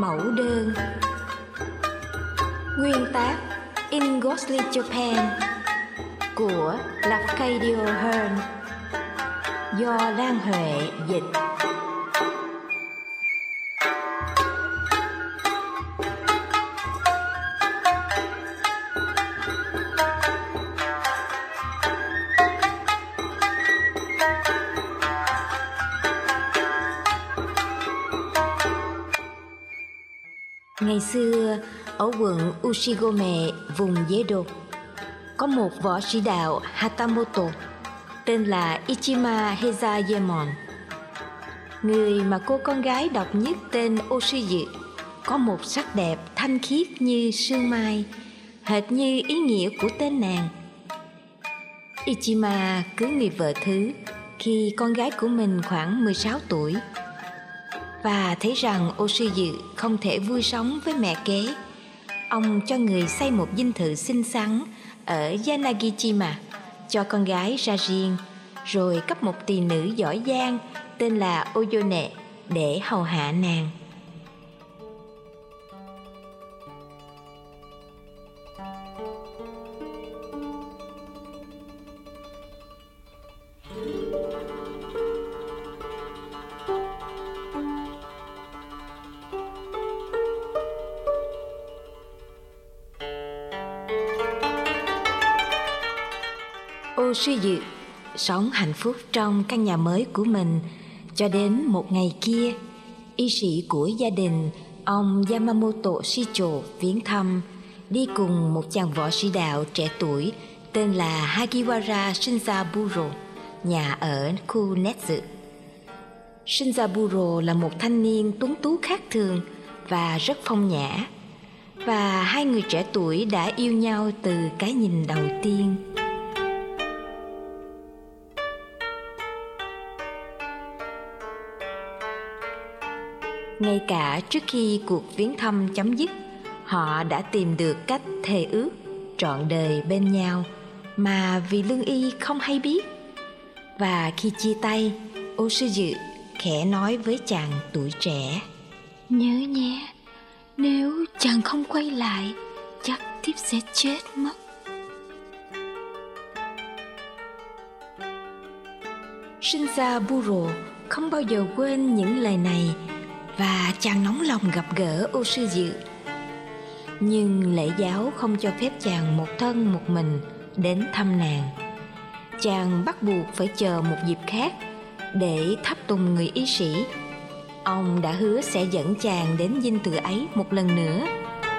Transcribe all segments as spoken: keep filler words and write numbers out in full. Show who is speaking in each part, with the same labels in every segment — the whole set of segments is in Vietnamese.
Speaker 1: Mẫu đơn. Nguyên tác In Ghostly Japan của Lafcadio Hearn, do Lan Huệ dịch. Ngày xưa, ở quận Ushigome, vùng Edo, có một võ sĩ đạo Hatamoto tên là Ichima Heizayemon. Người mà cô con gái độc nhất tên Oshizu có một sắc đẹp thanh khiết như sương mai, hệt như ý nghĩa của tên nàng. Ichima cưới người vợ thứ khi con gái của mình khoảng mười sáu tuổi, và thấy rằng Oshizu không thể vui sống với mẹ kế. Ông cho người xây một dinh thự xinh xắn ở Yanagichima cho con gái ra riêng, rồi cấp một tỳ nữ giỏi giang tên là Oyone để hầu hạ nàng. Oshizu sống hạnh phúc trong căn nhà mới của mình cho đến một ngày kia, y sĩ của gia đình ông Yamamoto Shicho viếng thăm, đi cùng một chàng võ sĩ đạo trẻ tuổi tên là Hagiwara Shinzaburo, nhà ở khu Netsu. Shinzaburo là một thanh niên tuấn tú khác thường và rất phong nhã, và hai người trẻ tuổi đã yêu nhau từ cái nhìn đầu tiên. Ngay cả trước khi cuộc viếng thăm chấm dứt, họ đã tìm được cách thề ước trọn đời bên nhau mà vì lương y không hay biết. Và khi chia tay, Oshizu khẽ nói với chàng tuổi trẻ: "Nhớ nhé, nếu chàng không quay lại, chắc thiếp sẽ chết mất." Shinzaburo không bao giờ quên những lời này, và chàng nóng lòng gặp gỡ Oshizu. Nhưng lễ giáo không cho phép chàng một thân một mình đến thăm nàng. Chàng bắt buộc phải chờ một dịp khác để thắp tùng người y sĩ. Ông đã hứa sẽ dẫn chàng đến dinh thự ấy một lần nữa.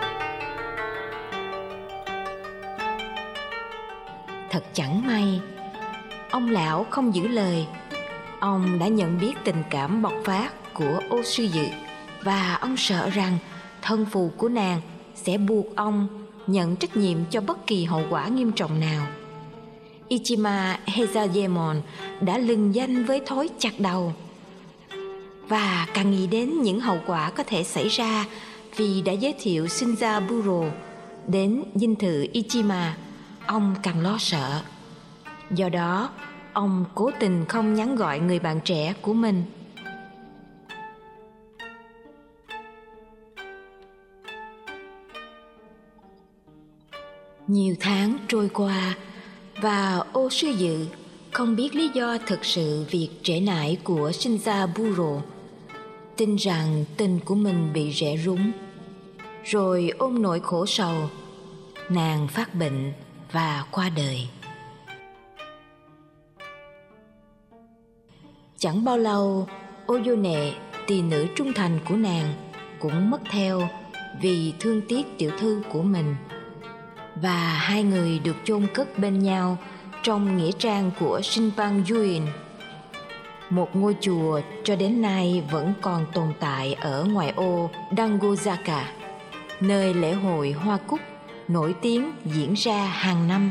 Speaker 1: Thật chẳng may, ông lão không giữ lời. Ông đã nhận biết tình cảm bộc phát của Oshizu, và ông sợ rằng thân phù của nàng sẽ buộc ông nhận trách nhiệm cho bất kỳ hậu quả nghiêm trọng nào. Ichima Heizayemon đã lừng danh với thói chặt đầu, và càng nghĩ đến những hậu quả có thể xảy ra vì đã giới thiệu Shinzaburo đến dinh thự Ichima, ông càng lo sợ. Do đó, ông cố tình không nhắn gọi người bạn trẻ của mình. Nhiều tháng trôi qua, và Oshizu không biết lý do thực sự việc trễ nải của Shinzaburo, tin rằng tình của mình bị rẽ rúng. Rồi ôm nỗi khổ sầu, nàng phát bệnh và qua đời. Chẳng bao lâu, Oyone, tỳ nữ trung thành của nàng, cũng mất theo vì thương tiếc tiểu thư của mình. Và hai người được chôn cất bên nhau trong nghĩa trang của Shinban-yuin, một ngôi chùa cho đến nay vẫn còn tồn tại ở ngoại ô Dangozaka, nơi lễ hội hoa cúc nổi tiếng diễn ra hàng năm.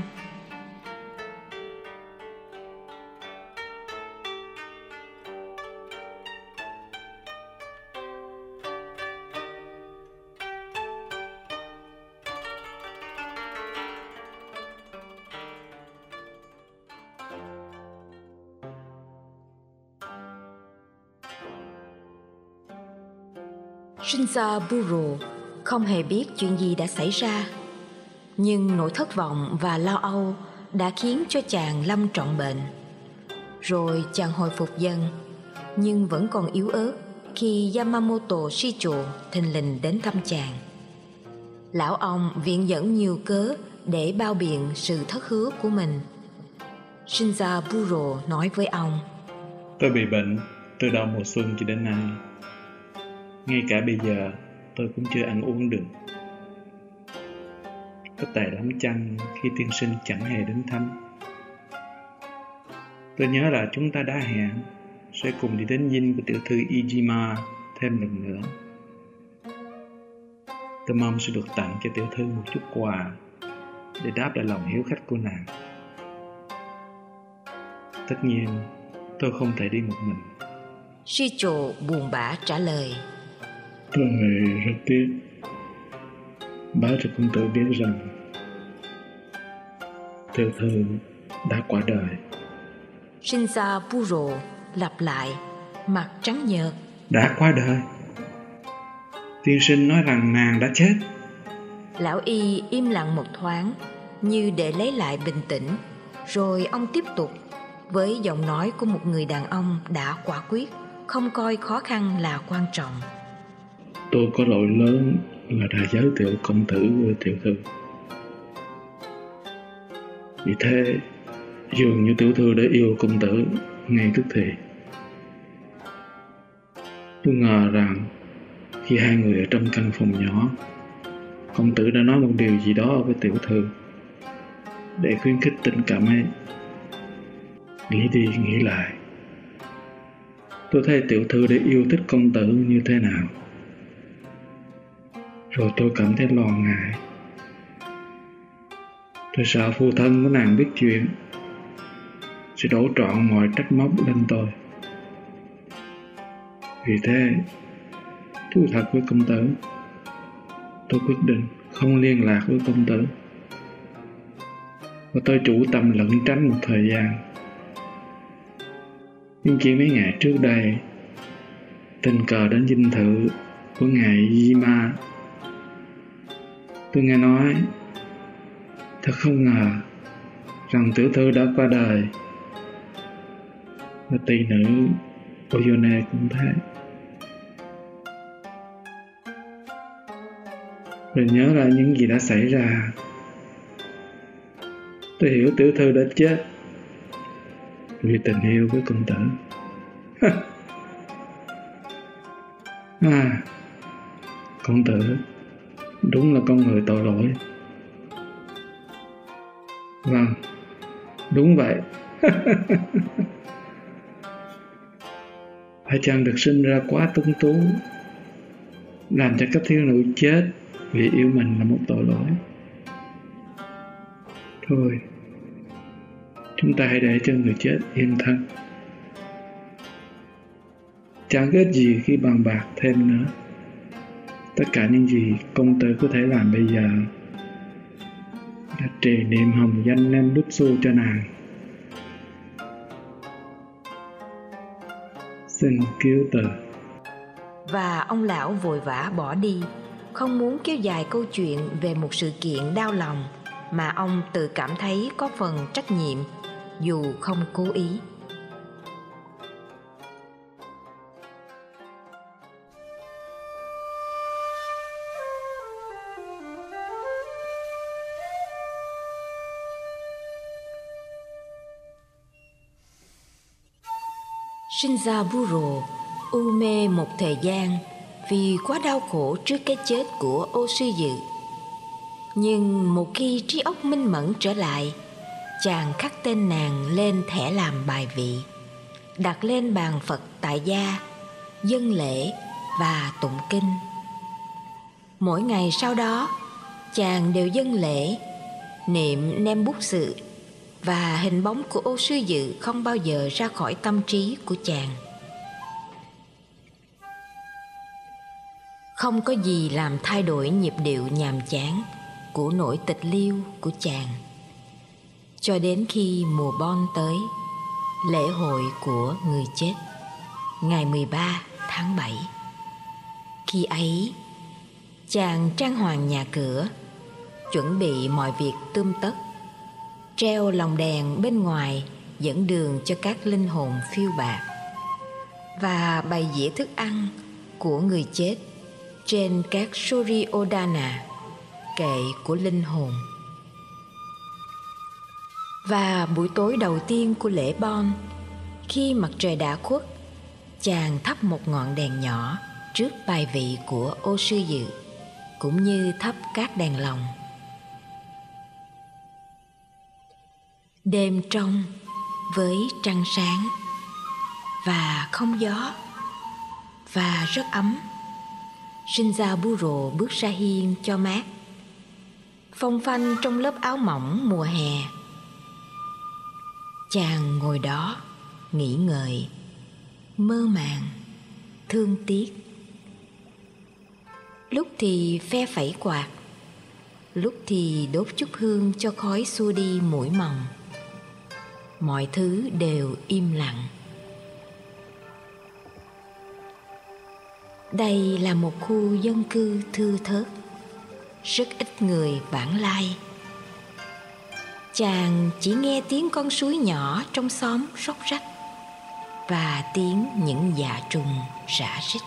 Speaker 1: Shinzaburo không hề biết chuyện gì đã xảy ra, nhưng nỗi thất vọng và lo âu đã khiến cho chàng lâm trọng bệnh. Rồi chàng hồi phục dần, nhưng vẫn còn yếu ớt khi Yamamoto Shicho thình lình đến thăm chàng. Lão ông viện dẫn nhiều cớ để bao biện sự thất hứa của mình. Shinzaburo nói với ông:
Speaker 2: Tôi bị bệnh từ đầu mùa xuân cho đến nay. Ngay cả bây giờ tôi cũng chưa ăn uống được. Có tệ lắm chăng khi tiên sinh chẳng hề đến thăm. Tôi nhớ là chúng ta đã hẹn sẽ cùng đi đến dinh của tiểu thư Ijima thêm lần nữa. Tôi mong sẽ được tặng cho tiểu thư một chút quà để đáp lại lòng hiếu khách của nàng. Tất nhiên tôi không thể đi một mình.
Speaker 1: Shicho buồn bã trả lời:
Speaker 2: Tôi rất tiếc báo cho công tử biết rằng tiểu thư đã qua đời.
Speaker 1: Shinzaburo lặp lại, mặt trắng nhợt.
Speaker 2: Đã qua đời? Tiên sinh nói rằng nàng đã chết.
Speaker 1: Lão y im lặng một thoáng như để lấy lại bình tĩnh, rồi ông tiếp tục với giọng nói của một người đàn ông đã quả quyết, không coi khó khăn là quan trọng.
Speaker 2: Tôi có lỗi lớn là đã giới thiệu công tử với tiểu thư. Vì thế dường như tiểu thư đã yêu công tử ngay tức thì. Tôi ngờ rằng khi hai người ở trong căn phòng nhỏ, công tử đã nói một điều gì đó với tiểu thư để khuyến khích tình cảm ấy. Nghĩ đi nghĩ lại, tôi thấy tiểu thư đã yêu thích công tử như thế nào. Rồi tôi cảm thấy lo ngại. Tôi sợ phu thân của nàng biết chuyện sẽ đổ trọn mọi trách móc lên tôi. Vì thế, thú thật với công tử, tôi quyết định không liên lạc với công tử. Và tôi chủ tâm lẩn tránh một thời gian. Nhưng chỉ mấy ngày trước đây, tình cờ đến dinh thự của ngài Yima. Tôi nghe nói, thật không ngờ rằng tiểu thư đã qua đời. Và tỷ nữ Oyone cũng thế. Rồi nhớ lại những gì đã xảy ra. Tôi hiểu tiểu thư đã chết vì tình yêu với công tử. À, công tử đúng là con người tội lỗi. Vâng, đúng vậy. Phải chăng được sinh ra quá tuấn tú, làm cho cấp thiếu nữ chết vì yêu mình là một tội lỗi? Thôi, chúng ta hãy để cho người chết yên thân. Chẳng ích gì khi bàn bạc thêm nữa. Tất cả những gì công tử có thể làm bây giờ là trì niệm hồng danh Nam Butsu cho nàng. Xin cứu từ.
Speaker 1: Và ông lão vội vã bỏ đi, không muốn kéo dài câu chuyện về một sự kiện đau lòng mà ông tự cảm thấy có phần trách nhiệm, dù không cố ý. Shinzaburo u mê một thời gian vì quá đau khổ trước cái chết của Osuyu. Nhưng một khi trí óc minh mẫn trở lại, chàng khắc tên nàng lên thẻ làm bài vị, đặt lên bàn Phật tại gia, dâng lễ và tụng kinh. Mỗi ngày sau đó, chàng đều dâng lễ, niệm Nembutsu, và hình bóng của Osuyu không bao giờ ra khỏi tâm trí của chàng. Không có gì làm thay đổi nhịp điệu nhàm chán của nỗi tịch liêu của chàng. Cho đến khi mùa Bon tới, lễ hội của người chết, ngày mười ba tháng bảy. Khi ấy, chàng trang hoàng nhà cửa, chuẩn bị mọi việc tươm tất, treo lồng đèn bên ngoài dẫn đường cho các linh hồn phiêu bạt, và bày dĩa thức ăn của người chết trên các Suryodhana, kệ của linh hồn. Và buổi tối đầu tiên của lễ Bon, khi mặt trời đã khuất, chàng thắp một ngọn đèn nhỏ trước bài vị của Ô Sư Dự, cũng như thắp các đèn lồng. Đêm trong với trăng sáng và không gió và rất ấm. Shinjaburo bước ra hiên cho mát, phong phanh trong lớp áo mỏng mùa hè. Chàng ngồi đó nghĩ ngợi, mơ màng, thương tiếc. Lúc thì phe phẩy quạt, lúc thì đốt chút hương cho khói xua đi muỗi mồng. Mọi thứ đều im lặng. Đây là một khu dân cư thưa thớt, rất ít người vãng lai. Chàng chỉ nghe tiếng con suối nhỏ trong xóm róc rách và tiếng những dạ trùng rã rít.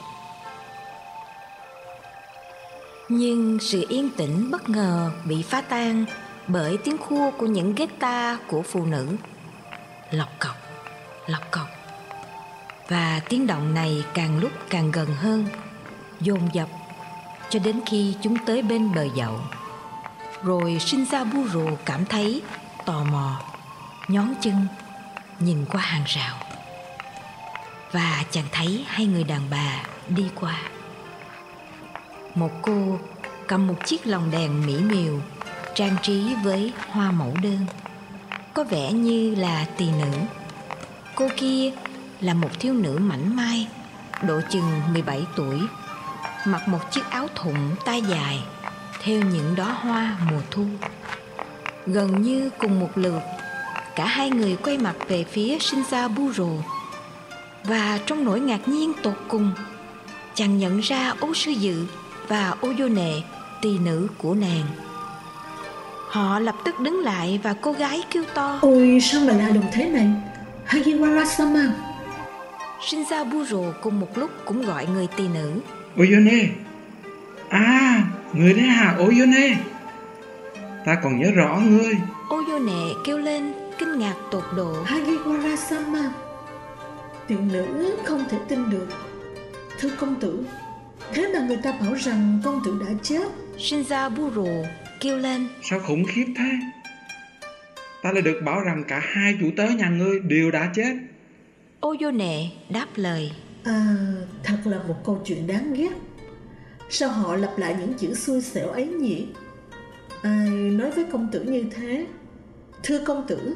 Speaker 1: Nhưng sự yên tĩnh bất ngờ bị phá tan bởi tiếng khua của những guitar của phụ nữ, lọc cọc, lọc cọc. Và tiếng động này càng lúc càng gần hơn, dồn dập, cho đến khi chúng tới bên bờ dậu. Rồi Shinjaburo cảm thấy tò mò, nhón chân nhìn qua hàng rào, và chàng thấy hai người đàn bà đi qua. Một cô cầm một chiếc lồng đèn mỹ miều trang trí với hoa mẫu đơn, có vẻ như là tỳ nữ. Cô kia là một thiếu nữ mảnh mai, độ chừng mười bảy tuổi, mặc một chiếc áo thụng tay dài theo những đóa hoa mùa thu. Gần như cùng một lượt, cả hai người quay mặt về phía Shinjaburo, và trong nỗi ngạc nhiên tột cùng, chàng nhận ra Ô Sư Dự và Oyone, tỳ nữ của nàng. Họ lập tức đứng lại và cô gái kêu to:
Speaker 3: Ôi, sao mà lạ lùng thế này, Hagiwara-sama.
Speaker 1: Shinjaburo cùng một lúc cũng gọi người tỳ nữ:
Speaker 2: Oyone. À, người đấy hả Oyone? Ta còn nhớ rõ ngươi.
Speaker 1: Oyone kêu lên kinh ngạc tột độ:
Speaker 3: Hagiwara-sama, tiểu nữ không thể tin được. Thưa công tử, thế mà người ta bảo rằng công tử đã chết.
Speaker 1: Shinjaburo kêu lên:
Speaker 2: Sao khủng khiếp thế? Ta lại được bảo rằng cả hai chủ tớ nhà ngươi đều đã chết.
Speaker 1: Oyone đáp lời:
Speaker 3: À, thật là một câu chuyện đáng ghét. Sao họ lặp lại những chữ xui xẻo ấy nhỉ? Ai nói với công tử như thế? Thưa công tử.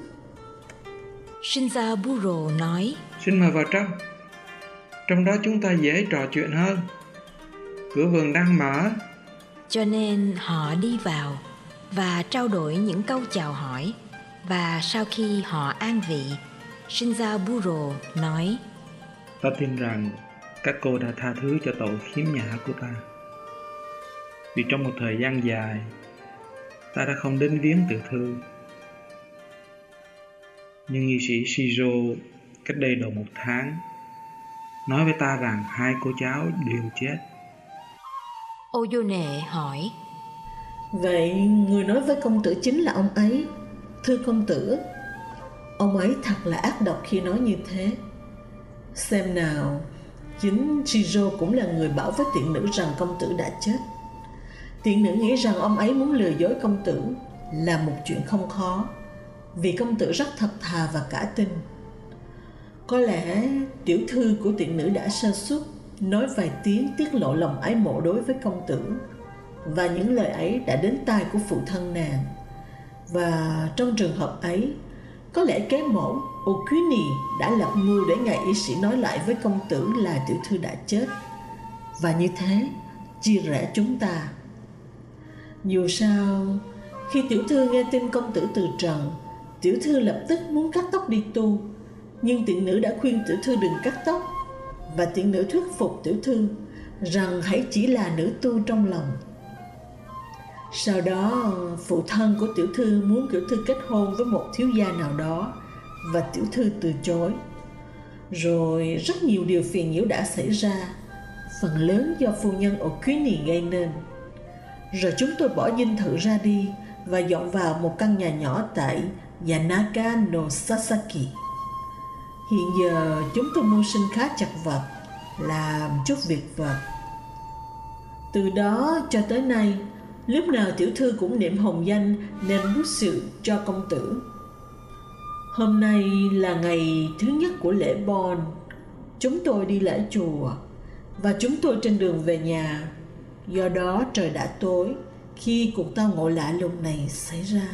Speaker 1: Shinjaburo nói:
Speaker 2: Xin mời vào trong. Trong đó chúng ta dễ trò chuyện hơn. Cửa vườn đang mở.
Speaker 1: Cho nên họ đi vào và trao đổi những câu chào hỏi. Và sau khi họ an vị, Shinjaburo nói:
Speaker 2: Ta tin rằng các cô đã tha thứ cho tội khiếm nhã của ta. Vì trong một thời gian dài, ta đã không đến viếng tiểu thư. Nhưng nghị sĩ Shijo cách đây độ một tháng nói với ta rằng hai cô cháu đều chết.
Speaker 1: Oyone hỏi:
Speaker 3: Vậy người nói với công tử chính là ông ấy. Thưa công tử, ông ấy thật là ác độc khi nói như thế. Xem nào, chính Shijo cũng là người bảo với tiện nữ rằng công tử đã chết. Tiện nữ nghĩ rằng ông ấy muốn lừa dối công tử là một chuyện không khó, vì công tử rất thật thà và cả tin. Có lẽ tiểu thư của tiện nữ đã sơ suất, nói vài tiếng tiết lộ lòng ái mộ đối với công tử, và những lời ấy đã đến tai của phụ thân nàng. Và trong trường hợp ấy, có lẽ kế mẫu Okuni đã lập mưu để ngài y sĩ nói lại với công tử là tiểu thư đã chết, và như thế chia rẽ chúng ta. Dù sao, khi tiểu thư nghe tin công tử từ trần, tiểu thư lập tức muốn cắt tóc đi tu. Nhưng tiện nữ đã khuyên tiểu thư đừng cắt tóc, và tiện nữ thuyết phục tiểu thư rằng hãy chỉ là nữ tu trong lòng. Sau đó, phụ thân của tiểu thư muốn tiểu thư kết hôn với một thiếu gia nào đó và tiểu thư từ chối. Rồi rất nhiều điều phiền nhiễu đã xảy ra, phần lớn do phu nhân Okuni gây nên. Rồi chúng tôi bỏ dinh thự ra đi và dọn vào một căn nhà nhỏ tại Yanaka no Sasaki. Hiện giờ chúng tôi mưu sinh khá chật vật, làm chút việc vặt. Từ đó cho tới nay, lúc nào tiểu thư cũng niệm hồng danh Nembutsu cho công tử. Hôm nay là ngày thứ nhất của lễ Bon. Chúng tôi đi lễ chùa và chúng tôi trên đường về nhà. Do đó trời đã tối khi cuộc tao ngộ lạ lùng này xảy ra.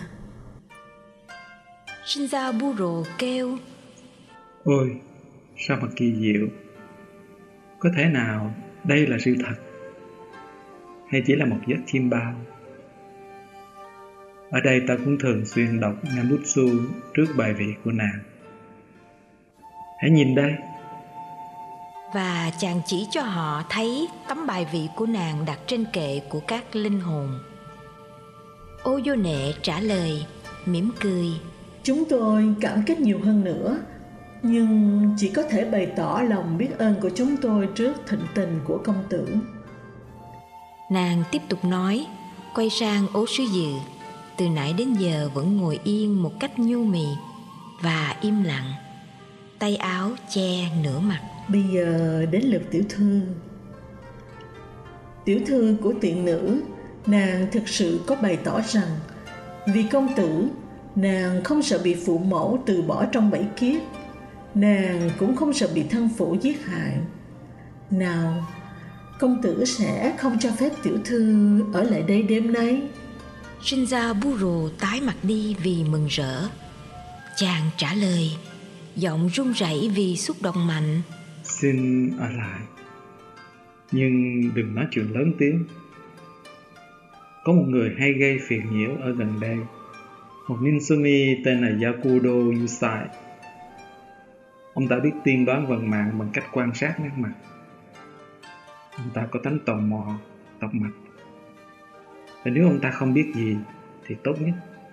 Speaker 1: Shinzaburo kêu:
Speaker 2: Ôi, sao mà kỳ diệu! Có thể nào đây là sự thật, hay chỉ là một giấc chiêm bao? Ở đây ta cũng thường xuyên đọc Nembutsu trước bài vị của nàng. Hãy nhìn đây.
Speaker 1: Và chàng chỉ cho họ thấy tấm bài vị của nàng đặt trên kệ của các linh hồn. Oyone trả lời, mỉm cười:
Speaker 3: Chúng tôi cảm kích nhiều hơn nữa, nhưng chỉ có thể bày tỏ lòng biết ơn của chúng tôi trước thịnh tình của công tử.
Speaker 1: Nàng tiếp tục nói, quay sang Osuyu, từ nãy đến giờ vẫn ngồi yên một cách nhu mì và im lặng, tay áo che nửa mặt.
Speaker 3: Bây giờ đến lượt tiểu thư. Tiểu thư của tiện nữ, nàng thực sự có bày tỏ rằng vì công tử, nàng không sợ bị phụ mẫu từ bỏ trong bảy kiếp. Nàng cũng không sợ bị thân phụ giết hại. Nào, công tử sẽ không cho phép tiểu thư ở lại đây đêm nay?
Speaker 1: Shinzaburo tái mặt đi vì mừng rỡ. Chàng trả lời, giọng run rẩy vì xúc động mạnh:
Speaker 2: Xin ở lại, nhưng đừng nói chuyện lớn tiếng. Có một người hay gây phiền nhiễu ở gần đây, một Ninsumi tên là Yakudo Yusai. Ông ta biết tiên đoán vận mạng bằng cách quan sát nét mặt. Ông ta có tánh tò mò, tọc mạch. Và nếu ông ta không biết gì thì tốt nhất.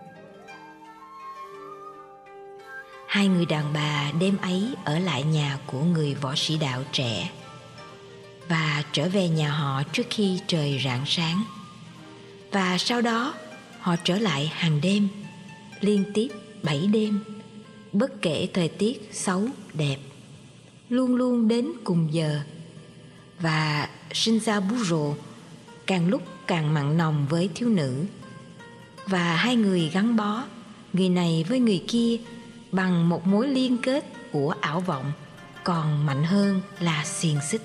Speaker 1: Hai người đàn bà đêm ấy ở lại nhà của người võ sĩ đạo trẻ và trở về nhà họ trước khi trời rạng sáng. Và sau đó họ trở lại hàng đêm, liên tiếp bảy đêm, bất kể thời tiết xấu đẹp, luôn luôn đến cùng giờ. Và Shinzaburo càng lúc càng mặn nồng với thiếu nữ, và hai người gắn bó, người này với người kia, bằng một mối liên kết của ảo vọng còn mạnh hơn là xiềng xích.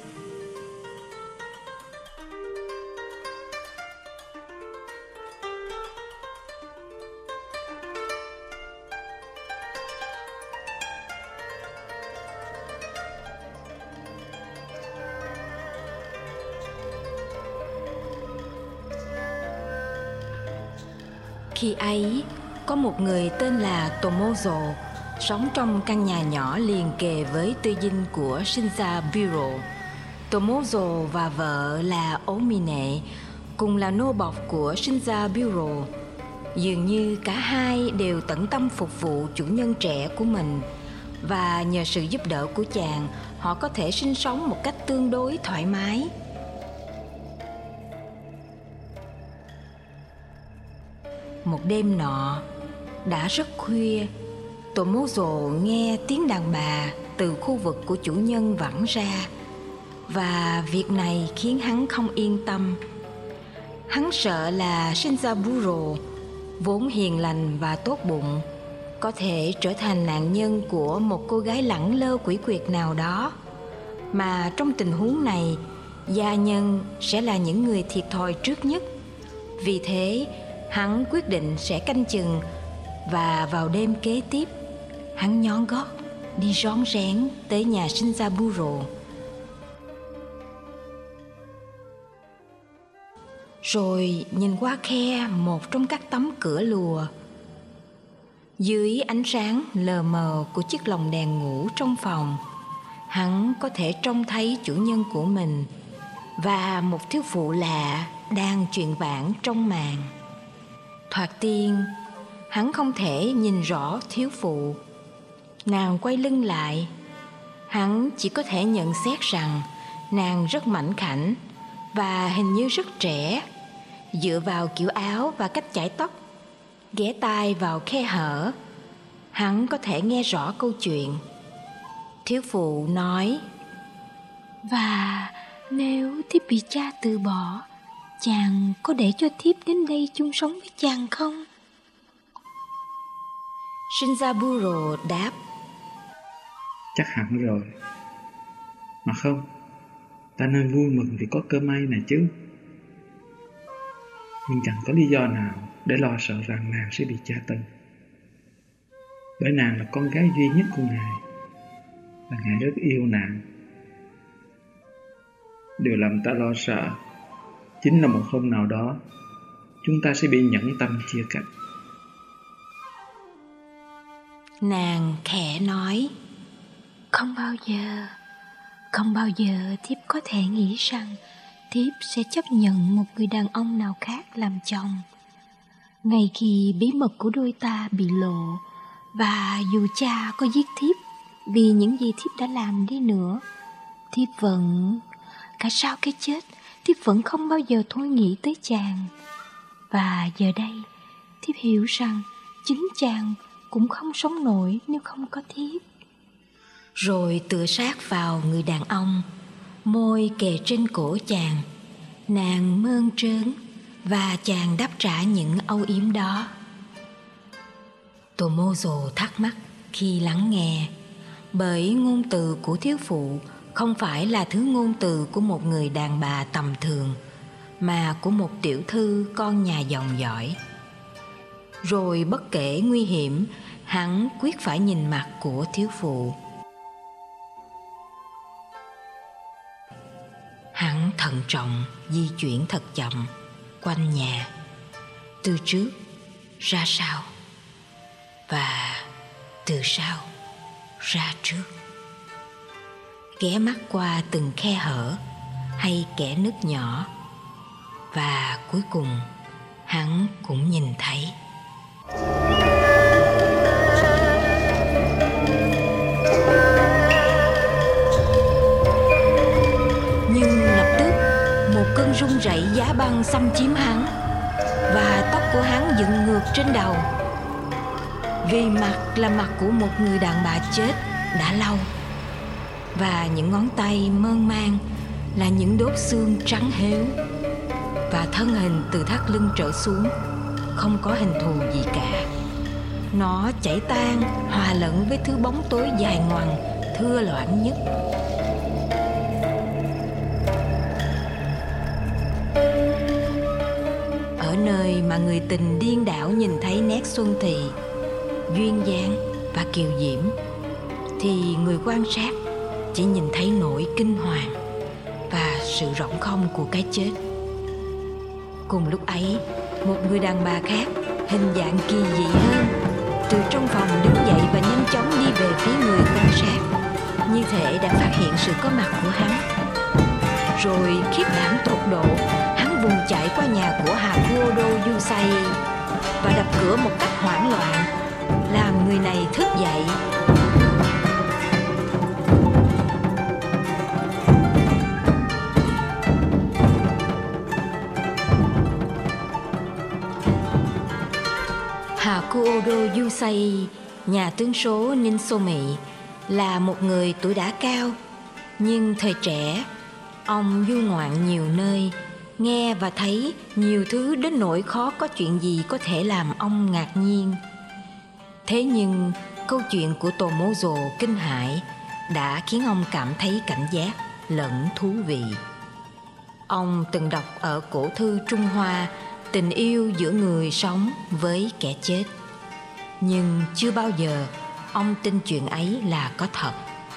Speaker 1: Khi ấy, có một người tên là Tomozo sống trong căn nhà nhỏ liền kề với tư dinh của Shinzaburo. Tomozo và vợ là Omine cùng là nô bộc của Shinzaburo. Dường như cả hai đều tận tâm phục vụ chủ nhân trẻ của mình, và nhờ sự giúp đỡ của chàng, họ có thể sinh sống một cách tương đối thoải mái. Một đêm nọ, đã rất khuya, Tomozo nghe tiếng đàn bà từ khu vực của chủ nhân vẳng ra, và việc này khiến hắn không yên tâm. Hắn sợ là Shinzaburo, vốn hiền lành và tốt bụng, có thể trở thành nạn nhân của một cô gái lẳng lơ quỷ quyệt nào đó, mà trong tình huống này, gia nhân sẽ là những người thiệt thòi trước nhất. Vì thế, hắn quyết định sẽ canh chừng, và vào đêm kế tiếp, hắn nhón gót đi rón rén tới nhà Shinzaburo. Rồi nhìn qua khe một trong các tấm cửa lùa. Dưới ánh sáng lờ mờ của chiếc lồng đèn ngủ trong phòng, hắn có thể trông thấy chủ nhân của mình và một thiếu phụ lạ đang truyền vãn trong màn. Thoạt tiên, hắn không thể nhìn rõ thiếu phụ. Nàng quay lưng lại, hắn chỉ có thể nhận xét rằng nàng rất mảnh khảnh và hình như rất trẻ. Dựa vào kiểu áo và cách chải tóc, ghé tai vào khe hở, hắn có thể nghe rõ câu chuyện. Thiếu phụ nói:
Speaker 4: Và nếu thiếp bị cha từ bỏ, chàng có để cho thiếp đến đây chung sống với chàng không?
Speaker 1: Shinjaburo đáp:
Speaker 2: Chắc hẳn rồi. Mà không, ta nên vui mừng vì có cơ may này chứ. Nhưng chẳng có lý do nào để lo sợ rằng nàng sẽ bị tra tấn, bởi nàng là con gái duy nhất của Ngài, và Ngài rất yêu nàng. Điều làm ta lo sợ chính là một hôm nào đó chúng ta sẽ bị nhẫn tâm chia cách.
Speaker 1: Nàng khẽ nói:
Speaker 4: Không bao giờ, không bao giờ thiếp có thể nghĩ rằng thiếp sẽ chấp nhận một người đàn ông nào khác làm chồng. Ngay khi bí mật của đôi ta bị lộ, và dù cha có giết thiếp vì những gì thiếp đã làm đi nữa, thiếp vẫn, cả sau cái chết, thiếp vẫn không bao giờ thôi nghĩ tới chàng. Và giờ đây, thiếp hiểu rằng chính chàng cũng không sống nổi nếu không có thiếp.
Speaker 1: Rồi tựa sát vào người đàn ông, môi kề trên cổ chàng. Nàng mơn trớn và chàng đáp trả những âu yếm đó. Tomozo thắc mắc khi lắng nghe, bởi ngôn từ của thiếu phụ không phải là thứ ngôn từ của một người đàn bà tầm thường, mà của một tiểu thư con nhà dòng giỏi. Rồi bất kể nguy hiểm, hắn quyết phải nhìn mặt của thiếu phụ. Hắn thận trọng di chuyển thật chậm quanh nhà, từ trước ra sau và từ sau ra trước, ghé mắt qua từng khe hở hay kẽ nứt nhỏ, và cuối cùng hắn cũng nhìn thấy. Nhưng lập tức một cơn rung rẩy giá băng xâm chiếm hắn, và tóc của hắn dựng ngược trên đầu, vì mặt là mặt của một người đàn bà chết đã lâu, và những ngón tay mơn man là những đốt xương trắng héo, và thân hình từ thắt lưng trở xuống không có hình thù gì cả. Nó chảy tan hòa lẫn với thứ bóng tối dài ngoằng thưa loãng nhất. Ở nơi mà người tình điên đảo nhìn thấy nét xuân thì, duyên dáng và kiều diễm, thì người quan sát chỉ nhìn thấy nỗi kinh hoàng và sự rỗng không của cái chết. Cùng lúc ấy, một người đàn bà khác, hình dạng kỳ dị hơn, từ trong phòng đứng dậy và nhanh chóng đi về phía người quan sát, như thể đã phát hiện sự có mặt của hắn. Rồi khiếp đảm tột độ, hắn vùng chạy qua nhà của Hakuodo Yusai và đập cửa một cách hoảng loạn, làm người này thức dậy. Hakuodo Yusai, nhà tướng số Ninsomi, là một người tuổi đã cao, nhưng thời trẻ, ông du ngoạn nhiều nơi, nghe và thấy nhiều thứ đến nỗi khó có chuyện gì có thể làm ông ngạc nhiên. Thế nhưng câu chuyện của Tomozo kinh hãi đã khiến ông cảm thấy cảnh giác lẫn thú vị. Ông từng đọc ở cổ thư Trung Hoa tình yêu giữa người sống với kẻ chết, nhưng chưa bao giờ ông tin chuyện ấy là có thật.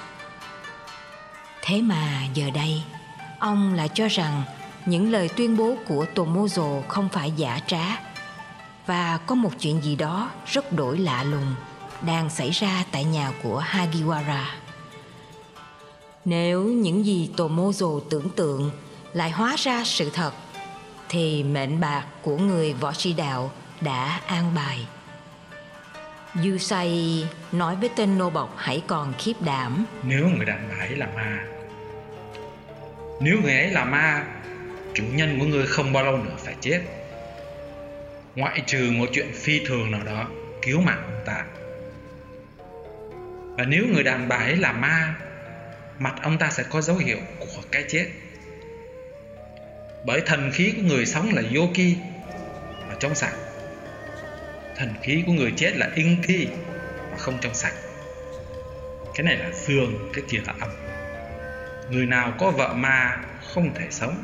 Speaker 1: Thế mà giờ đây, ông lại cho rằng những lời tuyên bố của Tomozo không phải giả trá, và có một chuyện gì đó rất đổi lạ lùng đang xảy ra tại nhà của Hagiwara. Nếu những gì Tomozo tưởng tượng lại hóa ra sự thật, thì mệnh bạc của người võ sĩ đạo đã an bài. Yusai nói với tên nô bộc hãy còn khiếp đảm:
Speaker 2: Nếu người đàn bà ấy là ma, Nếu người ấy là ma, chủ nhân của người không bao lâu nữa phải chết, ngoại trừ một chuyện phi thường nào đó cứu mạng ông ta. Và nếu người đàn bà ấy là ma, mặt ông ta sẽ có dấu hiệu của cái chết. Bởi thần khí của người sống là Yoki và trong sạch, thần khí của người chết là Inki và không trong sạch. Cái này là dương, cái kia là âm. Người nào có vợ ma không thể sống.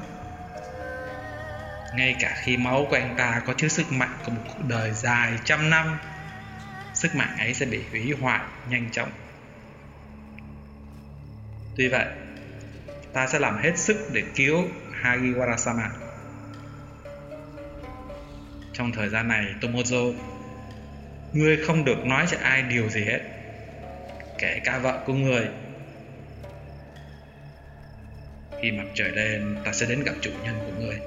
Speaker 2: Ngay cả khi máu của anh ta có chứa sức mạnh của một cuộc đời dài trăm năm, sức mạnh ấy sẽ bị hủy hoại nhanh chóng. Tuy vậy, ta sẽ làm hết sức để cứu Hagiwara-sama. Trong thời gian này, Tomozo, ngươi không được nói cho ai điều gì hết, kể cả vợ của ngươi. Khi mặt trời lên, ta sẽ đến gặp chủ nhân của ngươi.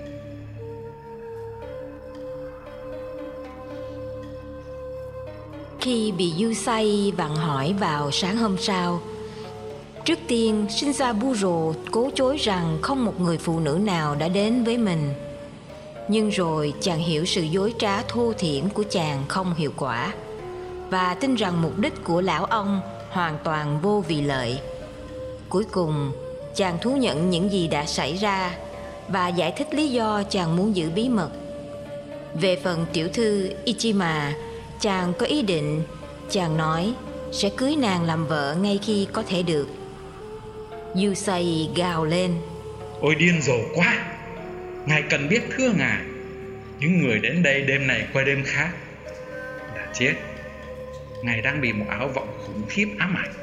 Speaker 1: Khi bị Yusai vặn hỏi vào sáng hôm sau, trước tiên Shinzaburo cố chối rằng không một người phụ nữ nào đã đến với mình. Nhưng rồi chàng hiểu sự dối trá thô thiển của chàng không hiệu quả, và tin rằng mục đích của lão ông hoàn toàn vô vị lợi. Cuối cùng, chàng thú nhận những gì đã xảy ra và giải thích lý do chàng muốn giữ bí mật. Về phần tiểu thư Ichima, chàng có ý định, chàng nói, sẽ cưới nàng làm vợ ngay khi có thể được. Yusai gào lên:
Speaker 2: Ôi điên rồ quá! Ngài cần biết thưa ngài, những người đến đây đêm này qua đêm khác đã chết. Ngài đang bị một ảo vọng khủng khiếp ám ảnh.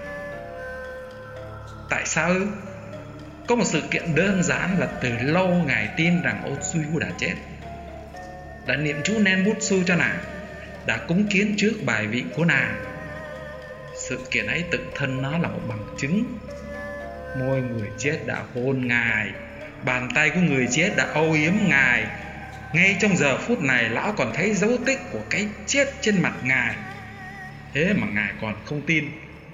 Speaker 2: Tại sao ư? Có một sự kiện đơn giản là từ lâu ngài tin rằng Otsuyu đã chết, đã niệm chú Nenbutsu cho nàng, đã cúng kiến trước bài vị của nàng. Sự kiện ấy tự thân nó là một bằng chứng. Môi người chết đã hôn ngài, bàn tay của người chết đã âu yếm ngài. Ngay trong giờ phút này, lão còn thấy dấu tích của cái chết trên mặt ngài. Thế mà ngài còn không tin.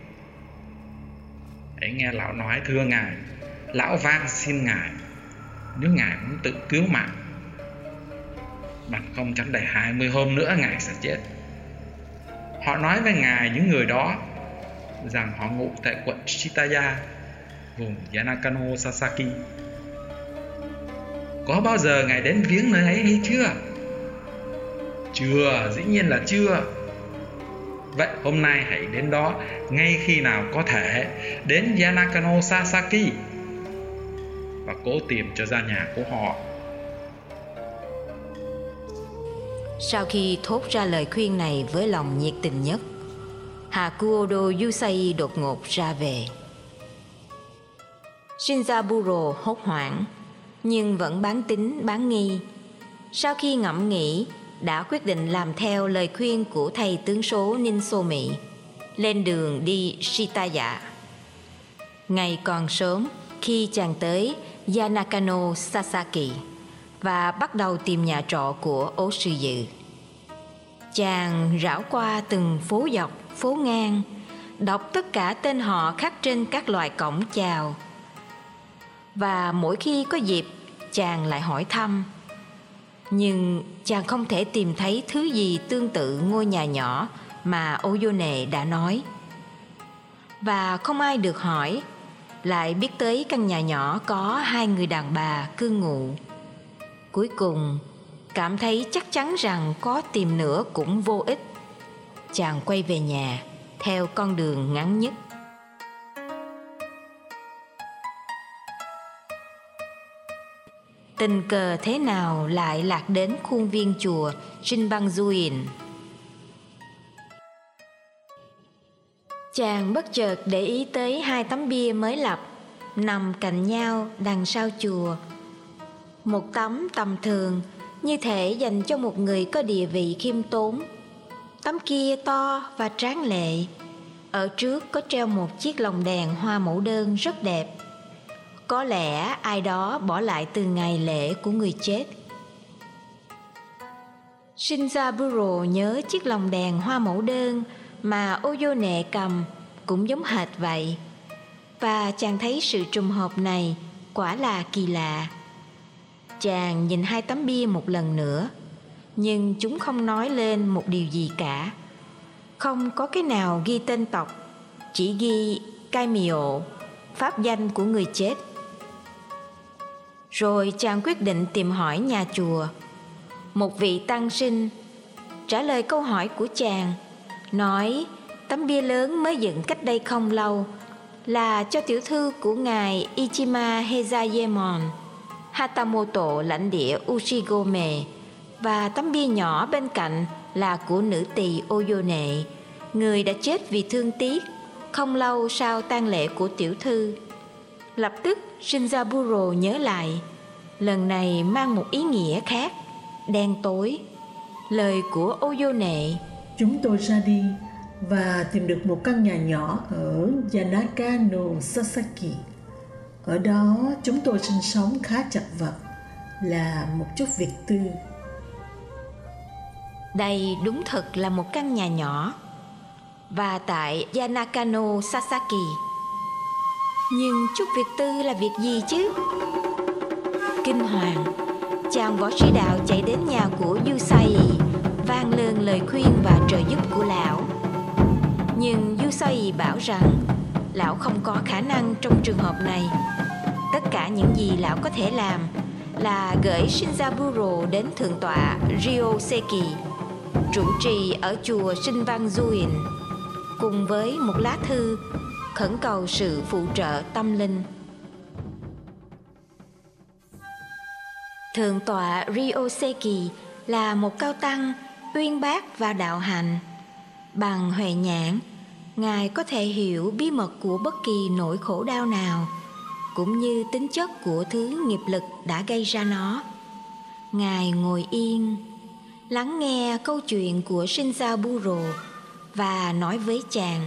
Speaker 2: Hãy nghe lão nói thưa ngài, lão van xin ngài, nếu ngài muốn tự cứu mạng, bằng không chẳng đầy hai mươi hôm nữa ngài sẽ chết. Họ nói với ngài, những người đó, rằng họ ngụ tại quận Shitaya, vùng Yanakano Sasaki. Có bao giờ ngài đến viếng nơi ấy hay chưa? Chưa, dĩ nhiên là chưa. Vậy hôm nay hãy đến đó ngay khi nào có thể, đến Yanakano Sasaki và cố tìm cho ra nhà của họ.
Speaker 1: Sau khi thốt ra lời khuyên này với lòng nhiệt tình nhất, Hakuodo Yusai đột ngột ra về. Shinzaburo hốt hoảng, nhưng vẫn bán tín bán nghi. Sau khi ngẫm nghĩ, đã quyết định làm theo lời khuyên của thầy tướng số Ninsomi, lên đường đi Shitaya. Ngày còn sớm, khi chàng tới Yanakano Sasaki và bắt đầu tìm nhà trọ của Otsuyu, chàng rảo qua từng phố dọc, phố ngang, đọc tất cả tên họ khắc trên các loại cổng chào. Và mỗi khi có dịp, chàng lại hỏi thăm. Nhưng chàng không thể tìm thấy thứ gì tương tự ngôi nhà nhỏ mà Oyone đã nói. Và không ai được hỏi, lại biết tới căn nhà nhỏ có hai người đàn bà cư ngụ. Cuối cùng, cảm thấy chắc chắn rằng có tìm nữa cũng vô ích, chàng quay về nhà theo con đường ngắn nhất. Tình cờ thế nào lại lạc đến khuôn viên chùa Shinbanzuin. Chàng bất chợt để ý tới hai tấm bia mới lập nằm cạnh nhau đằng sau chùa. Một tấm tầm thường, như thể dành cho một người có địa vị khiêm tốn. Tấm kia to và tráng lệ. Ở trước có treo một chiếc lồng đèn hoa mẫu đơn rất đẹp. Có lẽ ai đó bỏ lại từ ngày lễ của người chết. Shinjaburo nhớ chiếc lồng đèn hoa mẫu đơn mà Oyone cầm cũng giống hệt vậy. Và chàng thấy sự trùng hợp này quả là kỳ lạ. Chàng nhìn hai tấm bia một lần nữa, nhưng chúng không nói lên một điều gì cả. Không có cái nào ghi tên tộc, chỉ ghi Kaimyo, pháp danh của người chết. Rồi chàng quyết định tìm hỏi nhà chùa. Một vị tăng sinh trả lời câu hỏi của chàng, nói tấm bia lớn mới dựng cách đây không lâu là cho tiểu thư của ngài Ichima Heizayemon, Hatamoto lãnh địa Ushigome, và tấm bia nhỏ bên cạnh là của nữ tỳ Oyone, người đã chết vì thương tiếc không lâu sau tang lễ của tiểu thư. Lập tức Shinjaburo nhớ lại, lần này mang một ý nghĩa khác, đen tối. Lời của Oyone:
Speaker 3: Chúng tôi ra đi và tìm được một căn nhà nhỏ ở Yanaka no Sasaki. Ở đó chúng tôi sinh sống khá chật vật, là một chút việc tư.
Speaker 1: Đây đúng thật là một căn nhà nhỏ, và tại Yanaka no Sasaki. Nhưng chút việc tư là việc gì chứ? Kinh hoàng, chàng võ sĩ đạo chạy đến nhà của Yusai, vang lên lời khuyên và trợ giúp của lão. Nhưng Yusai bảo rằng lão không có khả năng trong trường hợp này. Tất cả những gì lão có thể làm là gửi Shinjaburo đến thượng tọa Ryoseki, trụ trì ở chùa Shinvanjuin, cùng với một lá thư khẩn cầu sự phụ trợ tâm linh. Thượng tọa Ryoseki là một cao tăng uyên bác và đạo hành. Bằng huệ nhãn, ngài có thể hiểu bí mật của bất kỳ nỗi khổ đau nào, cũng như tính chất của thứ nghiệp lực đã gây ra nó. Ngài ngồi yên, lắng nghe câu chuyện của Shinjaburo và nói với chàng: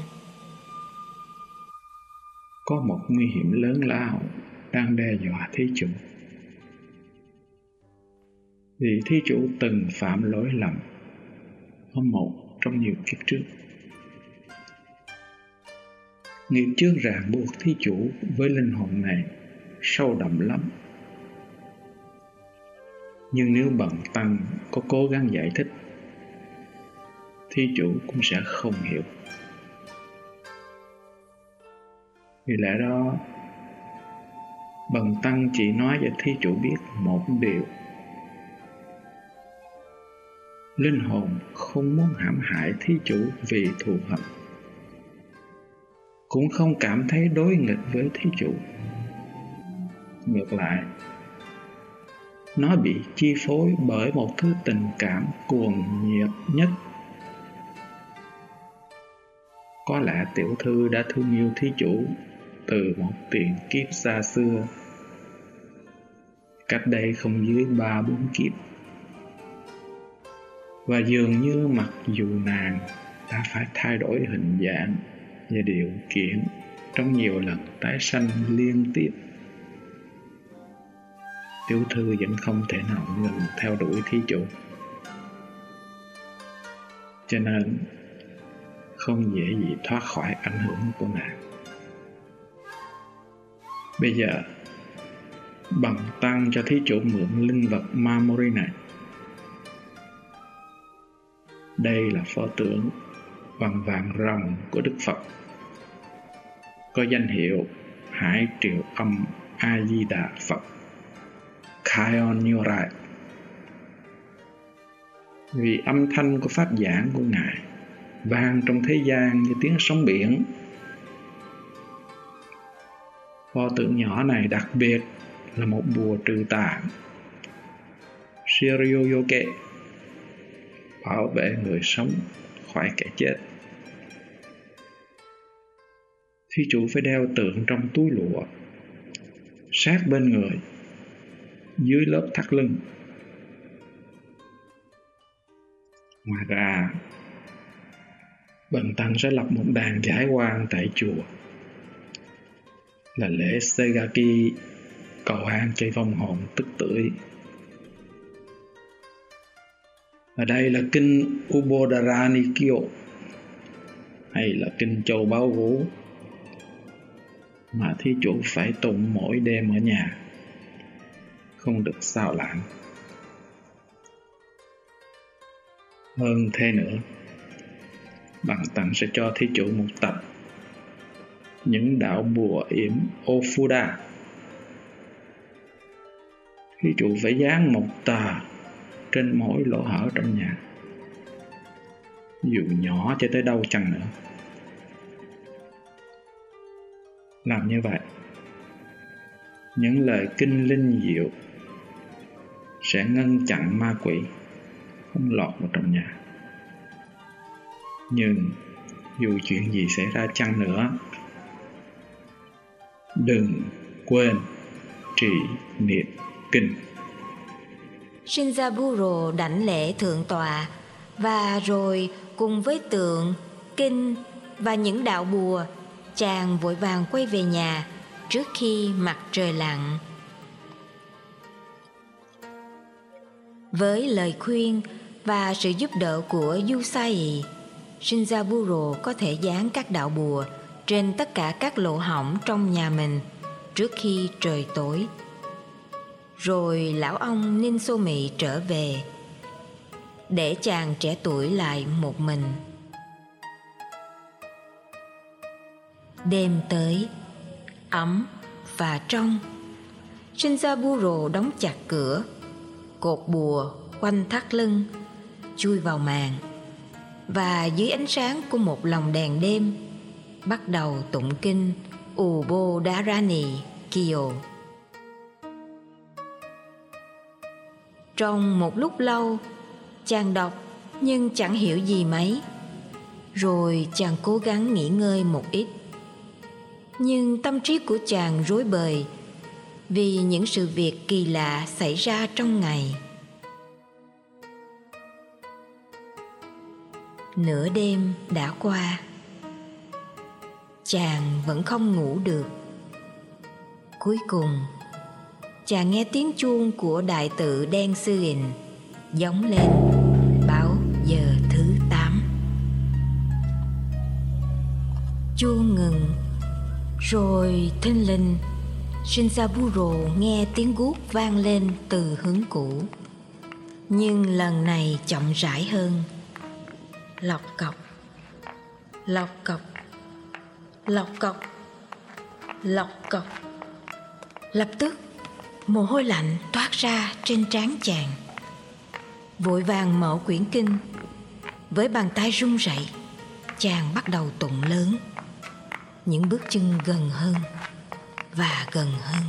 Speaker 2: Có một nguy hiểm lớn lao đang đe dọa thí chủ. Vì thí chủ từng phạm lỗi lầm ở một trong nhiều kiếp trước. Nghiệp trước ràng buộc thí chủ với linh hồn này sâu đậm lắm. Nhưng nếu bần tăng có cố gắng giải thích, thí chủ cũng sẽ không hiểu. Vì lẽ đó, bần tăng chỉ nói cho thí chủ biết một điều: linh hồn không muốn hãm hại thí chủ vì thù hận, cũng không cảm thấy đối nghịch với thí chủ. Ngược lại, nó bị chi phối bởi một thứ tình cảm cuồng nhiệt nhất. Có lẽ tiểu thư đã thương yêu thí chủ từ một tiền kiếp xa xưa, cách đây không dưới ba bốn kiếp. Và dường như mặc dù nàng đã phải thay đổi hình dạng và điều kiện trong nhiều lần tái sanh liên tiếp, tiểu thư vẫn không thể nào ngừng theo đuổi thí chủ. Cho nên không dễ gì thoát khỏi ảnh hưởng của nàng. Bây giờ, bần tăng cho thí chủ mượn linh vật Mamori này. Đây là pho tượng bằng vàng ròng của Đức Phật, có danh hiệu Hải Triều Âm A Di Đà Phật Kaion Nyorai. Vì âm thanh của pháp giảng của Ngài vang trong thế gian như tiếng sóng biển, pho tượng nhỏ này đặc biệt là một bùa trừ tà Shiryo-yoke, bảo vệ người sống khỏi kẻ chết. Thí chủ phải đeo tượng trong túi lụa, sát bên người, dưới lớp thắt lưng. Ngoài ra, bần tăng sẽ lập một đàn giải oan tại chùa. là lễ Segaki, cầu han cho vong hồn tức tưởi. Ở đây là kinh Ubodhara Nikyo hay là kinh Châu Báu Vũ mà thí chủ phải tụng mỗi đêm ở nhà, không được xao lãng. Hơn thế nữa, Bằng Tăng sẽ cho thí chủ một tập những đạo bùa yểm Ofuda. Thí chủ phải dán một tờ trên mỗi lỗ hở trong nhà, dù nhỏ cho tới đâu chăng nữa. Làm như vậy, những lời kinh linh diệu sẽ ngăn chặn ma quỷ không lọt vào trong nhà. Nhưng dù chuyện gì xảy ra chăng nữa, đừng quên trì niệm kinh.
Speaker 1: Shinzaburo đảnh lễ thượng tọa và rồi cùng với tượng, kinh và những đạo bùa, chàng vội vàng quay về nhà trước khi mặt trời lặn. Với lời khuyên và sự giúp đỡ của Yusai, Shinzaburo có thể dán các đạo bùa trên tất cả các lỗ hổng trong nhà mình trước khi trời tối. Rồi lão ông Ninsomi trở về, để chàng trẻ tuổi lại một mình. Đêm tới, ấm và trong, Shinzaburo đóng chặt cửa, cột bùa quanh thắt lưng, chui vào màn, và dưới ánh sáng của một lồng đèn đêm bắt đầu tụng kinh Ubodharani Kyo. Trong một lúc lâu, chàng đọc nhưng chẳng hiểu gì mấy. Rồi chàng cố gắng nghỉ ngơi một ít. Nhưng tâm trí của chàng rối bời vì những sự việc kỳ lạ xảy ra trong ngày. Nửa đêm đã qua, chàng vẫn không ngủ được. Cuối cùng, chàng nghe tiếng chuông của đại tự Đen Sư Hình giống lên báo giờ thứ tám. Chuông ngừng, rồi thình lình Shinzaburo nghe tiếng guốc vang lên từ hướng cũ, nhưng lần này chậm rãi hơn. Lọc cọc, lọc cọc, lọc cọc, lọc cọc. Lập tức mồ hôi lạnh toát ra trên trán chàng. Vội vàng mở quyển kinh, với bàn tay run rẩy, chàng bắt đầu tụng lớn. Những bước chân gần hơn và gần hơn,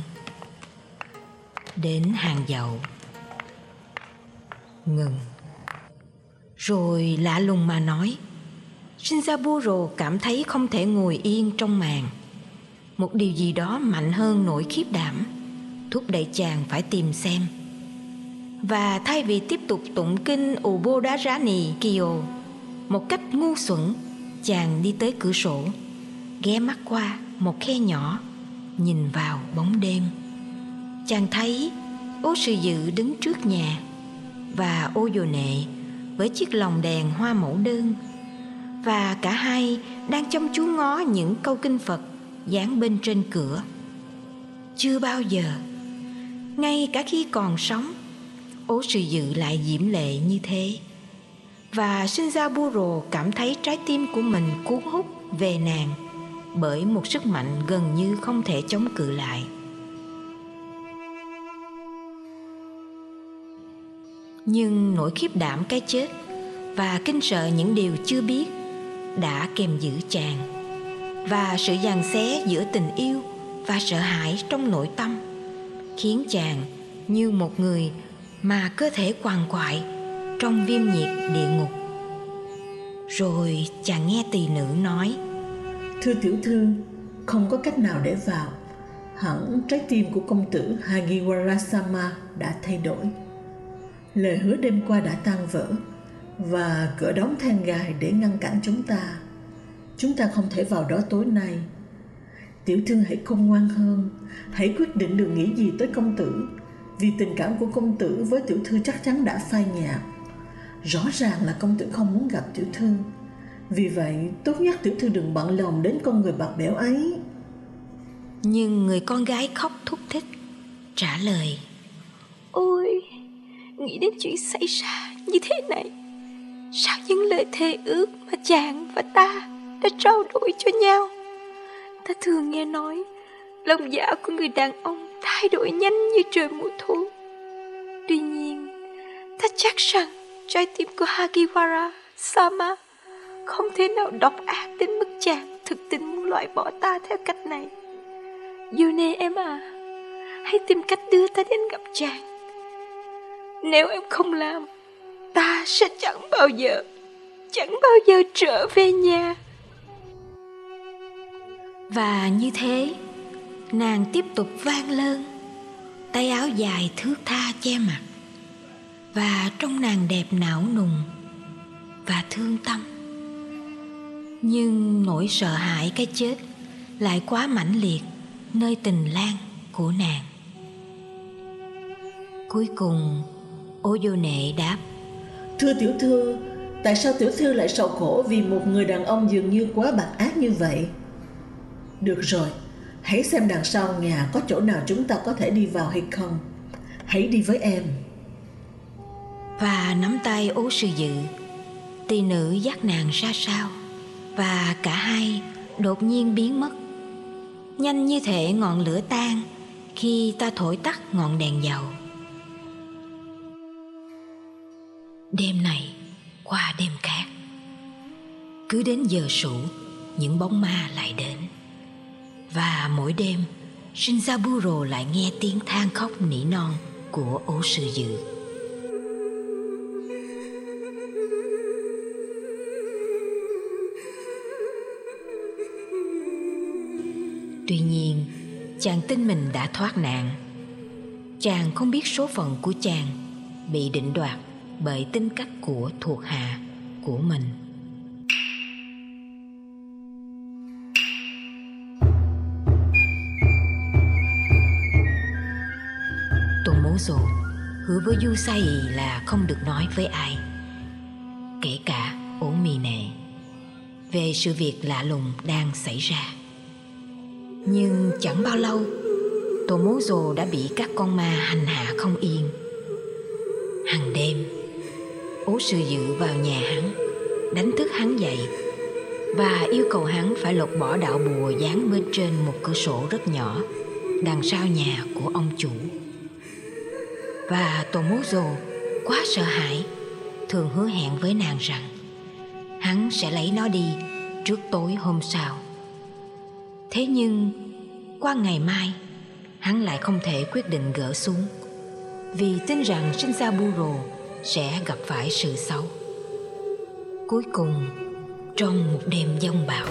Speaker 1: đến hàng dậu. Ngừng. Rồi lạ lùng mà nói, Shinzaburo cảm thấy không thể ngồi yên trong màn. Một điều gì đó mạnh hơn nỗi khiếp đảm thúc đẩy chàng phải tìm xem. Và thay vì tiếp tục tụng kinh Ubodharani Kyo một cách ngu xuẩn, chàng đi tới cửa sổ, ghé mắt qua một khe nhỏ, nhìn vào bóng đêm. Chàng thấy Ô Sư Dự đứng trước nhà, và Ô Dồ Nệ với chiếc lồng đèn hoa mẫu đơn, và cả hai đang chăm chú ngó những câu kinh Phật dán bên trên cửa. Chưa bao giờ, ngay cả khi còn sống, Ô Sư Dự lại diễm lệ như thế. Và Shinzaburo cảm thấy trái tim của mình cuốn hút về nàng bởi một sức mạnh gần như không thể chống cự lại. Nhưng nỗi khiếp đảm cái chết và kinh sợ những điều chưa biết đã kèm giữ chàng, và sự giằng xé giữa tình yêu và sợ hãi trong nội tâm khiến chàng như một người mà cơ thể quằn quại trong viêm nhiệt địa ngục. Rồi chàng nghe tỳ nữ nói:
Speaker 3: Thưa tiểu thư, không có cách nào để vào. Hẳn trái tim của công tử Hagiwara-sama đã thay đổi. Lời hứa đêm qua đã tan vỡ, và cửa đóng then gài để ngăn cản chúng ta. Chúng ta không thể vào đó tối nay. Tiểu thư hãy khôn ngoan hơn, hãy quyết định đừng nghĩ gì tới công tử, vì tình cảm của công tử với tiểu thư chắc chắn đã phai nhạt. Rõ ràng là công tử không muốn gặp tiểu thư, vì vậy tốt nhất tiểu thư đừng bận lòng đến con người bạc bẽo ấy.
Speaker 1: Nhưng người con gái khóc thúc thích, trả lời:
Speaker 4: Ôi, nghĩ đến chuyện xảy ra như thế này, sao những lời thề ước mà chàng và ta đã trao đổi cho nhau. Ta thường nghe nói lòng dạ của người đàn ông thay đổi nhanh như trời mùa thu. Tuy nhiên, ta chắc rằng trái tim của Hagiwara Sama không thể nào độc ác đến mức chàng thực tình muốn loại bỏ ta theo cách này. Yone em à, hãy tìm cách đưa ta đến gặp chàng. Nếu em không làm, ta sẽ chẳng bao giờ, chẳng bao giờ trở về nhà.
Speaker 1: Và như thế, nàng tiếp tục vang lơn, tay áo dài thướt tha che mặt, và trông nàng đẹp não nùng và thương tâm. Nhưng nỗi sợ hãi cái chết lại quá mãnh liệt nơi tình lang của nàng. Cuối cùng, Oyone đáp:
Speaker 3: Thưa tiểu thư, tại sao tiểu thư lại sầu khổ vì một người đàn ông dường như quá bạc ác như vậy? Được rồi, hãy xem đằng sau nhà có chỗ nào chúng ta có thể đi vào hay không. Hãy đi với em.
Speaker 1: Và nắm tay Ố Sư Dự, tỳ nữ dắt nàng ra sau, và cả hai đột nhiên biến mất, nhanh như thể ngọn lửa tan khi ta thổi tắt ngọn đèn dầu. Đêm này qua đêm khác, cứ đến giờ sủ những bóng ma lại đến, và mỗi đêm Shinzaburo lại nghe tiếng than khóc nỉ non của Ố Sư Dự. Tuy nhiên, chàng tin mình đã thoát nạn. Chàng không biết số phận của chàng bị định đoạt bởi tính cách của thuộc hạ của mình. Tomozo hứa với Yusai là không được nói với ai, kể cả Omine, về sự việc lạ lùng đang xảy ra. Nhưng chẳng bao lâu, Tomozo đã bị các con ma hành hạ không yên. Hằng đêm, Ố Sư Dự vào nhà hắn, đánh thức hắn dậy và yêu cầu hắn phải lột bỏ đạo bùa dán bên trên một cửa sổ rất nhỏ đằng sau nhà của ông chủ. Và Tomozo quá sợ hãi, thường hứa hẹn với nàng rằng hắn sẽ lấy nó đi trước tối hôm sau. Thế nhưng qua ngày mai, hắn lại không thể quyết định gỡ xuống, vì tin rằng Shinzaburo sẽ gặp phải sự xấu. Cuối cùng, trong một đêm giông bão,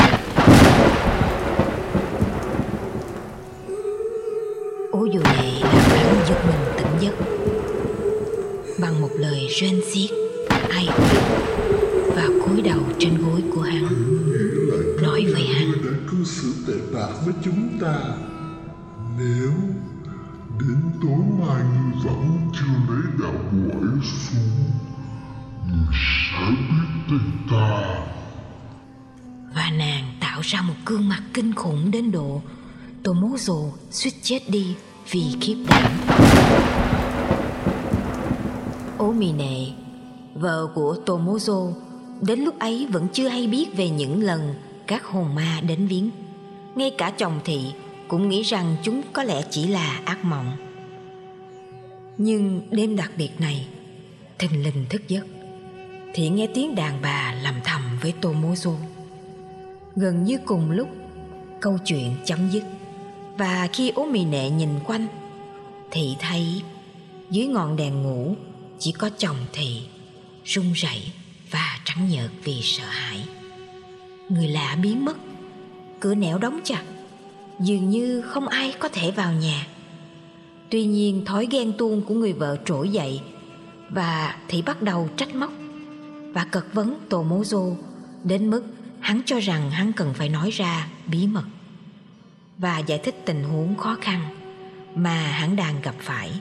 Speaker 1: Oyone làm hắn giật mình tỉnh giấc bằng một lời rên xiết ai oán, và cúi đầu trên gối của hắn, nói với hắn:
Speaker 5: đã cư xử tệ bạc với chúng ta. Nếu đến tối mai ngươi vẫn chưa lấy đạo bùa ấy xuống, ngươi sẽ biết tin ta.
Speaker 1: Và nàng tạo ra một gương mặt kinh khủng đến độ Tomozo suýt chết đi vì khiếp đảm. Omine, vợ của Tomozo, đến lúc ấy vẫn chưa hay biết về những lần các hồn ma đến viếng. Ngay cả chồng thị cũng nghĩ rằng chúng có lẽ chỉ là ác mộng. Nhưng đêm đặc biệt này, thình lình thức giấc thì nghe tiếng đàn bà lầm thầm với Tomozo. Gần như cùng lúc, câu chuyện chấm dứt, và khi Omine nhìn quanh thì thấy dưới ngọn đèn ngủ chỉ có chồng thị run rẩy và trắng nhợt vì sợ hãi. Người lạ biến mất, cửa nẻo đóng chặt, dường như không ai có thể vào nhà. Tuy nhiên thói ghen tuông của người vợ trỗi dậy, và thị bắt đầu trách móc và cật vấn Tomozo đến mức hắn cho rằng hắn cần phải nói ra bí mật. và giải thích tình huống khó khăn mà hắn đang gặp phải.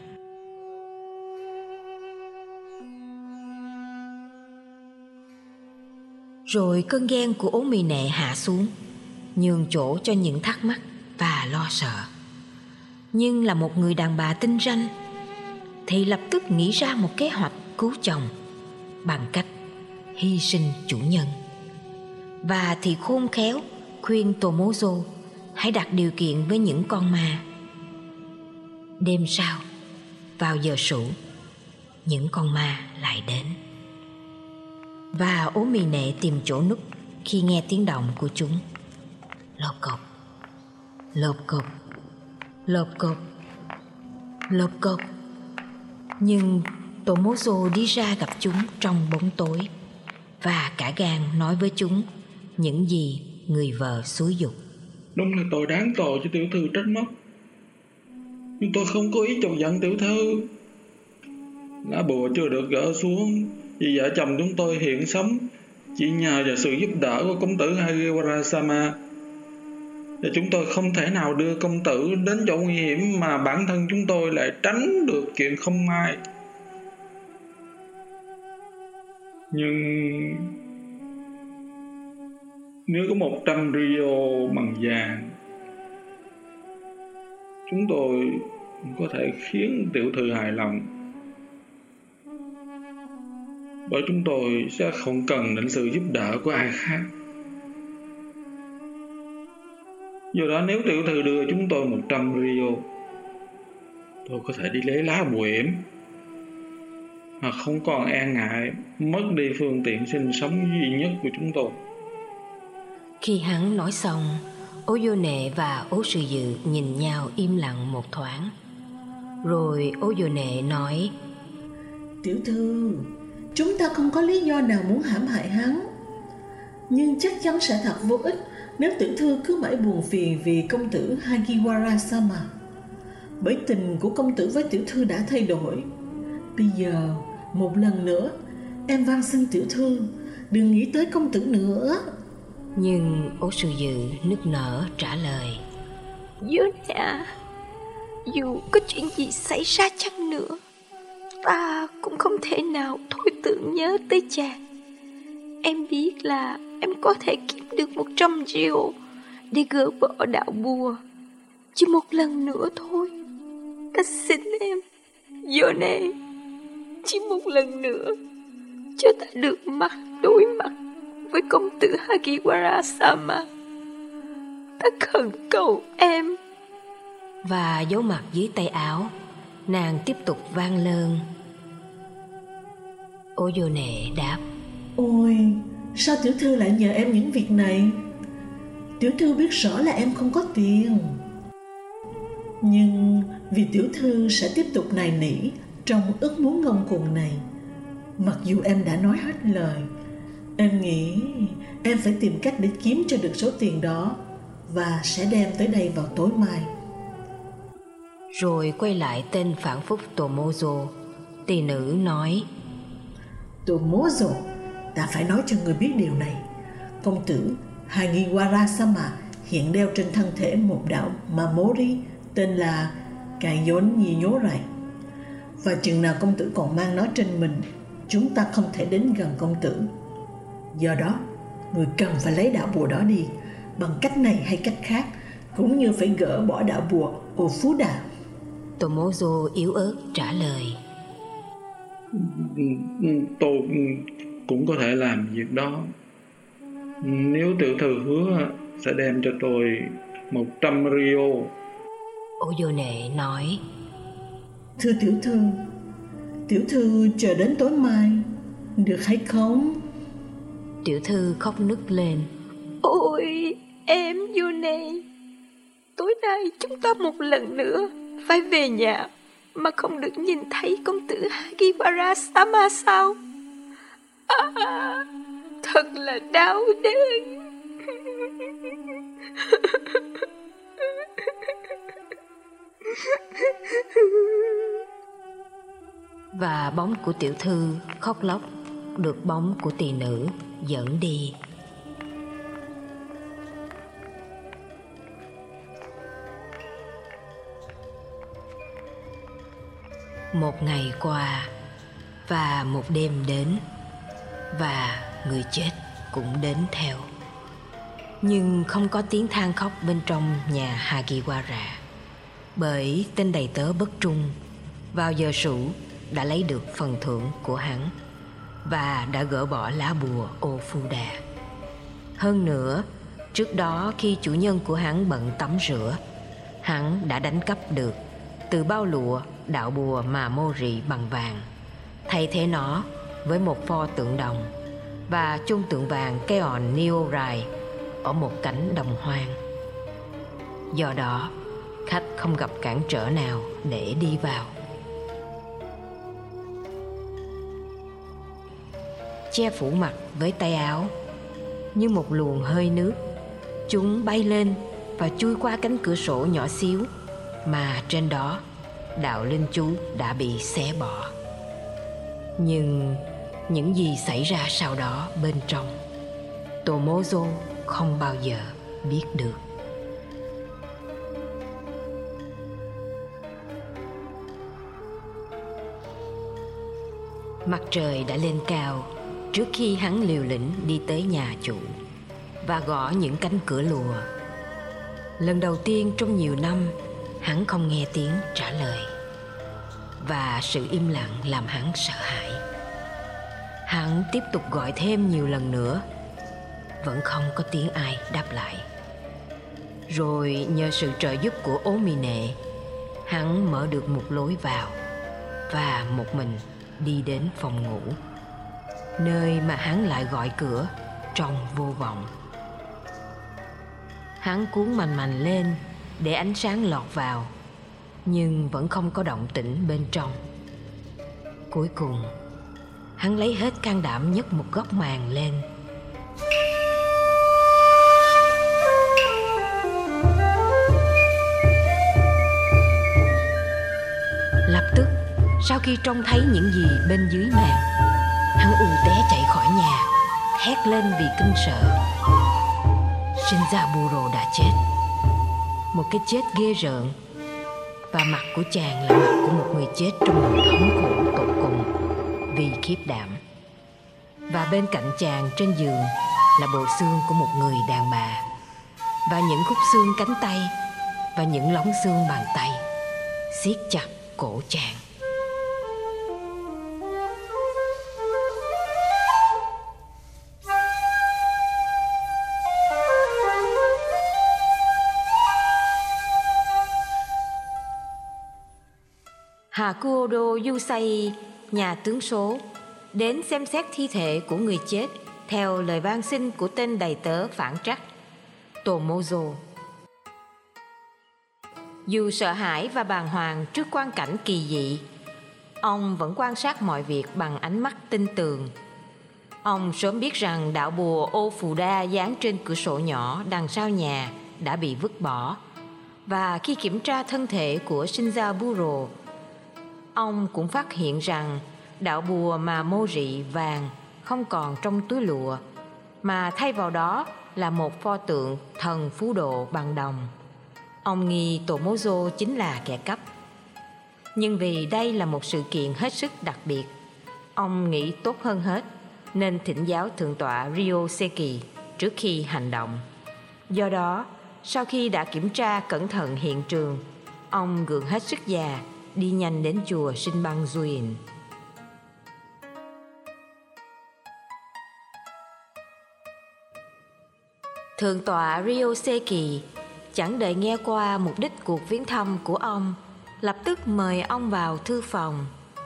Speaker 1: Rồi cơn ghen của Ố Mì Nệ hạ xuống, nhường chỗ cho những thắc mắc và lo sợ. Nhưng là một người đàn bà tinh ranh thì lập tức nghĩ ra một kế hoạch cứu chồng bằng cách hy sinh chủ nhân. Và thì khôn khéo khuyên Tomozo hãy đặt điều kiện với những con ma. Đêm sau, vào giờ sủ, những con ma lại đến. Và Ố Mì Nệ tìm chỗ núp khi nghe tiếng động của chúng. Lộp cộp, lộp cộp, lộp cộp, lộp cộp. Nhưng Tomozo đi ra gặp chúng trong bóng tối và cả gan nói với chúng những gì người vợ xúi giục.
Speaker 2: Đúng là tôi đáng tội cho tiểu thư trách móc, nhưng tôi không có ý chọc giận tiểu thư. Lá bùa chưa được gỡ xuống vì vợ chồng chúng tôi hiện sống chỉ nhờ vào sự giúp đỡ của công tử Hagiwara-sama, và chúng tôi không thể nào đưa công tử đến chỗ nguy hiểm mà bản thân chúng tôi lại tránh được chuyện không may. Nhưng nếu có một trăm rio bằng vàng, chúng tôi có thể khiến tiểu thư hài lòng, bởi chúng tôi sẽ không cần đến sự giúp đỡ của ai khác. Do đó nếu tiểu thư đưa chúng tôi một trăm rio, tôi có thể đi lấy lá bùa yểm mà không còn e ngại mất đi phương tiện sinh sống duy nhất của chúng tôi.
Speaker 1: Khi hắn nói xong, Oyone và Ố Sư Dự nhìn nhau im lặng một thoáng. Rồi Oyone nói:
Speaker 3: Tiểu thư, chúng ta không có lý do nào muốn hãm hại hắn, nhưng chắc chắn sẽ thật vô ích nếu tiểu thư cứ mãi buồn phiền vì công tử Hagiwara-sama. Bởi tình của công tử với tiểu thư đã thay đổi. Bây giờ, một lần nữa, em van xin tiểu thư đừng nghĩ tới công tử nữa.
Speaker 1: Nhưng Ố Sư Dự nức nở trả lời:
Speaker 4: Yone, dù có chuyện gì xảy ra chăng nữa, ta cũng không thể nào thôi tưởng nhớ tới chàng. Em biết là em có thể kiếm được một trăm triệu để gỡ bỏ đạo bùa. Chỉ một lần nữa thôi, ta xin em, Yone, chỉ một lần nữa, cho ta được mặt đối mặt với công tử Hagiwara-sama. Ta khẩn cầu em.
Speaker 1: Và giấu mặt dưới tay áo, nàng tiếp tục vang lơn. Oyone đáp:
Speaker 3: Ôi, sao tiểu thư lại nhờ em những việc này? Tiểu thư biết rõ là em không có tiền, nhưng vì tiểu thư sẽ tiếp tục nài nỉ trong ước muốn ngông cuồng này, mặc dù em đã nói hết lời, em nghĩ em phải tìm cách để kiếm cho được số tiền đó và sẽ đem tới đây vào tối mai.
Speaker 1: Rồi quay lại tên phản phúc Tomozo. Tỳ nữ nói:
Speaker 3: Tomozo, ta phải nói cho người biết điều này. Công tử Hagiwara-sama hiện đeo trên thân thể một đạo Mamori tên là Kayon Nyinyōrai. Và chừng nào công tử còn mang nó trên mình, chúng ta không thể đến gần công tử. Do đó, người cần phải lấy đạo bùa đó đi, bằng cách này hay cách khác, cũng như phải gỡ bỏ đạo bùa Ofuda.
Speaker 1: Tomozo yếu ớt trả lời:
Speaker 2: Tôi cũng có thể làm việc đó, nếu tiểu thư hứa sẽ đem cho tôi một trăm rio.
Speaker 1: Oyone nói:
Speaker 3: Thưa tiểu thư, tiểu thư chờ đến tối mai, được hay không?
Speaker 1: Tiểu thư khóc nức lên:
Speaker 4: Ôi em Yone, tối nay chúng ta một lần nữa phải về nhà mà không được nhìn thấy công tử Hagiwara-sama sao? À, thật là đau đớn.
Speaker 1: Và bóng của tiểu thư khóc lóc được bóng của tỳ nữ dẫn đi. Một ngày qua và một đêm đến, và người chết cũng đến theo. Nhưng không có tiếng than khóc bên trong nhà Hagiwara, bởi tên đầy tớ bất trung vào giờ sủ đã lấy được phần thưởng của hắn và đã gỡ bỏ lá bùa Ofuda. Hơn nữa, trước đó khi chủ nhân của hắn bận tắm rửa, hắn đã đánh cắp được từ bao lụa đạo bùa mà Mori bằng vàng, thay thế nó với một pho tượng đồng và chôn tượng vàng Keon Niorai ở một cánh đồng hoang. Do đó, khách không gặp cản trở nào để đi vào. Che phủ mặt với tay áo, như một luồng hơi nước, chúng bay lên và chui qua cánh cửa sổ nhỏ xíu mà trên đó đạo linh chú đã bị xé bỏ. Nhưng những gì xảy ra sau đó bên trong, Tomozo không bao giờ biết được. Mặt trời đã lên cao trước khi hắn liều lĩnh đi tới nhà chủ và gõ những cánh cửa lùa. Lần đầu tiên trong nhiều năm, hắn không nghe tiếng trả lời, và sự im lặng làm hắn sợ hãi. Hắn tiếp tục gọi thêm nhiều lần nữa, vẫn không có tiếng ai đáp lại. Rồi nhờ sự trợ giúp của Omine, hắn mở được một lối vào và một mình đi đến phòng ngủ, nơi mà hắn lại gọi cửa trong vô vọng. Hắn cuốn mành mành lên để ánh sáng lọt vào, nhưng vẫn không có động tĩnh bên trong. Cuối cùng, hắn lấy hết can đảm nhấc một góc màn lên. Lập tức, sau khi trông thấy những gì bên dưới màn, hắn ù té chạy khỏi nhà, hét lên vì kinh sợ. Shinjaburo đã chết, một cái chết ghê rợn, và mặt của chàng là mặt của một người chết trong một thống khổ tột cùng vì khiếp đảm. Và bên cạnh chàng trên giường là bộ xương của một người đàn bà, và những khúc xương cánh tay và những lóng xương bàn tay siết chặt cổ chàng. Hakuodo Yusai, nhà tướng số, đến xem xét thi thể của người chết theo lời van xin của tên đầy tớ phản trắc Tomozo. Dù sợ hãi và bàng hoàng trước quang cảnh kỳ dị, ông vẫn quan sát mọi việc bằng ánh mắt tinh tường. Ông sớm biết rằng đạo bùa Ofuda dán trên cửa sổ nhỏ đằng sau nhà đã bị vứt bỏ, và khi kiểm tra thân thể của Shinjaburo, ông cũng phát hiện rằng đạo bùa mà Mori vàng không còn trong túi lụa, mà thay vào đó là một pho tượng thần phú độ bằng đồng. Ông nghi Tomozo chính là kẻ cắp. Nhưng vì đây là một sự kiện hết sức đặc biệt, ông nghĩ tốt hơn hết nên thỉnh giáo thượng tọa Ryoseki trước khi hành động. Do đó, sau khi đã kiểm tra cẩn thận hiện trường, ông gượng hết sức già đi nhanh đến chùa Shinbanjuin. Thượng tọa Ryoseki chẳng đợi nghe qua mục đích cuộc viếng thăm của ông, lập tức mời ông vào thư phòng.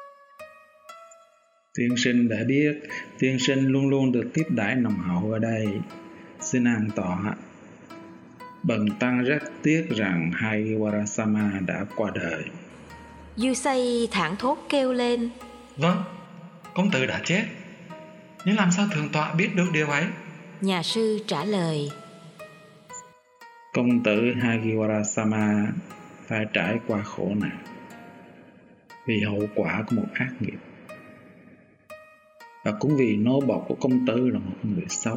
Speaker 2: Tiên sinh đã biết, tiên sinh luôn luôn được tiếp đãi nồng hậu ở đây. Xin an tọa. Bần tăng rất tiếc rằng Hagiwara-sama đã qua đời.
Speaker 1: Yusai thảng thốt kêu lên.
Speaker 6: Vâng, công tử đã chết. Nhưng làm sao thượng tọa biết được điều ấy?
Speaker 1: Nhà sư trả lời.
Speaker 2: Công tử Hagiwara-sama phải trải qua khổ nạn vì hậu quả của một ác nghiệp, và cũng vì nô bộc của công tử là một người xấu.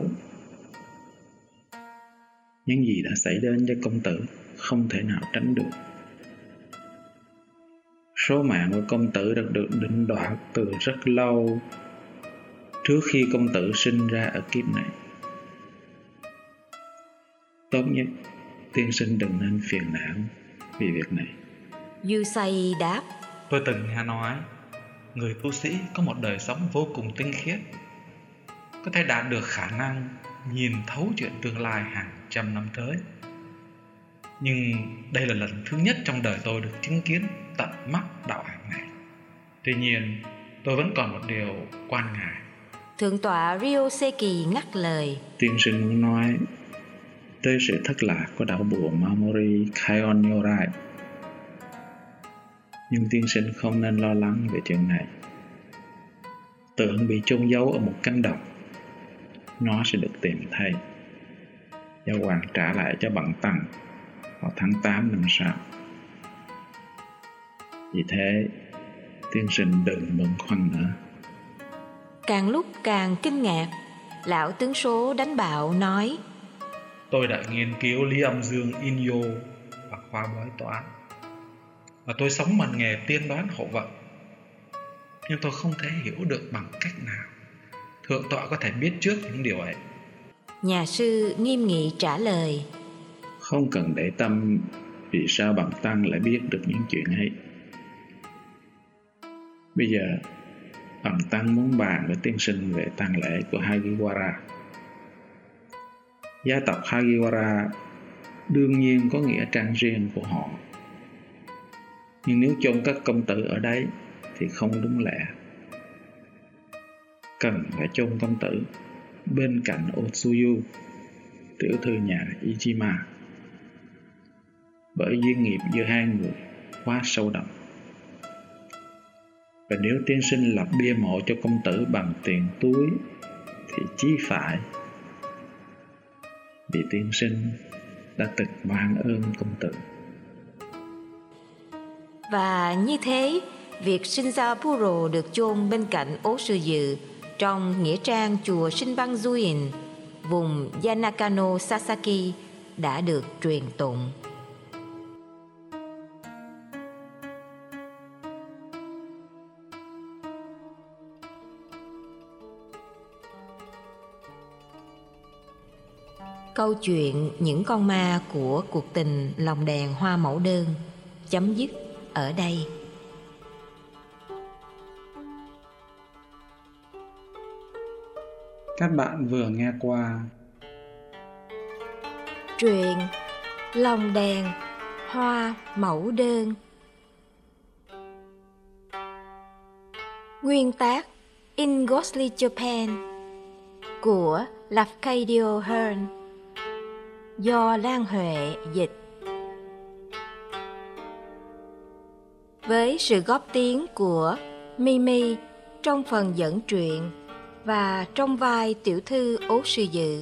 Speaker 2: Những gì đã xảy đến với công tử không thể nào tránh được. Số mạng của công tử đã được định đoạt từ rất lâu, trước khi công tử sinh ra ở kiếp này. Tốt nhất tiên sinh đừng nên phiền não vì việc này.
Speaker 1: Du Say đáp:
Speaker 6: Tôi từng nghe nói người tu sĩ có một đời sống vô cùng tinh khiết, có thể đạt được khả năng nhìn thấu chuyện tương lai hàng trăm năm tới. Nhưng đây là lần thứ nhất trong đời tôi được chứng kiến tận mắt đạo hạnh này. Tuy nhiên, tôi vẫn còn một điều quan ngại.
Speaker 1: Thượng tọa Ryoseki ngắt lời:
Speaker 2: Tiên sinh muốn nói tới sự thất lạc của đạo bùa Mamori Kaion Nyorai. Nhưng tiên sinh không nên lo lắng về chuyện này. Tượng bị chôn giấu ở một cánh đồng, nó sẽ được tìm thấy. Giáo hoàng trả lại cho Bần Tăng vào tháng tám năm sau. Vì thế, tiên sinh đừng bận khoăn nữa.
Speaker 1: Càng lúc càng kinh ngạc, lão tướng số đánh bạo nói:
Speaker 6: Tôi đã nghiên cứu lý âm dương Inyo và khoa bói toán, và tôi sống bằng nghề tiên đoán hậu vận. Nhưng tôi không thể hiểu được bằng cách nào thượng tọa có thể biết trước những điều ấy.
Speaker 1: Nhà sư nghiêm nghị trả lời:
Speaker 2: Không cần để tâm vì sao Bần Tăng lại biết được những chuyện ấy. Bây giờ Bần Tăng muốn bàn với tiên sinh về tang lễ của Hagiwara. Gia tộc Hagiwara đương nhiên có nghĩa trang riêng của họ, nhưng nếu chôn các công tử ở đấy thì không đúng lẽ. Cần phải chôn công tử bên cạnh Otsuyu, tiểu thư nhà Ichima, bởi duyên nghiệp giữa hai người quá sâu đậm. Và nếu tiên sinh lập bia mộ cho công tử bằng tiền túi thì chí phải, vì tiên sinh đã từng mang ơn công tử.
Speaker 1: Và như thế, việc Shinzaburo được chôn bên cạnh Ố Sư Dự trong nghĩa trang chùa Shinbanzuin, vùng Yanakano Sasaki đã được truyền tụng. Câu chuyện những con ma của cuộc tình lồng đèn hoa mẫu đơn chấm dứt ở đây.
Speaker 2: Các bạn vừa nghe qua
Speaker 4: Truyện Lồng đèn hoa mẫu đơn. Nguyên tác In Ghostly Japan của Lafcadio Hearn, do Lan Huệ dịch, với sự góp tiếng của Mimi trong phần dẫn truyện và trong vai tiểu thư Ố Sư Dự,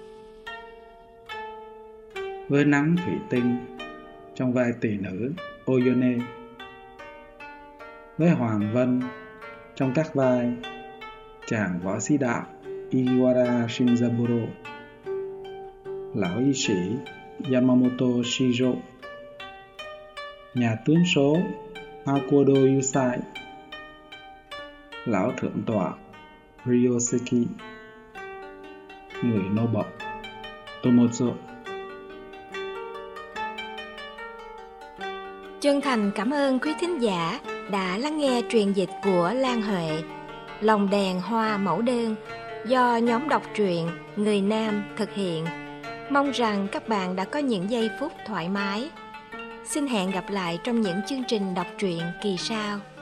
Speaker 2: với nắng thủy tinh trong vai tỳ nữ Oyone, với Hoàng Vân trong các vai chàng võ sĩ đạo Iwara Shinzaburo, lão y sĩ Yamamoto Shijo, nhà tướng số Makoto Yusai, lão thượng tọa Ryoseki, người nô bộc Tomozo.
Speaker 4: Chân thành cảm ơn quý thính giả đã lắng nghe truyền dịch của Lan Huệ, Lồng đèn hoa mẫu đơn, do nhóm đọc truyện Người Nam thực hiện. Mong rằng các bạn đã có những giây phút thoải mái. Xin hẹn gặp lại trong những chương trình đọc truyện kỳ sau.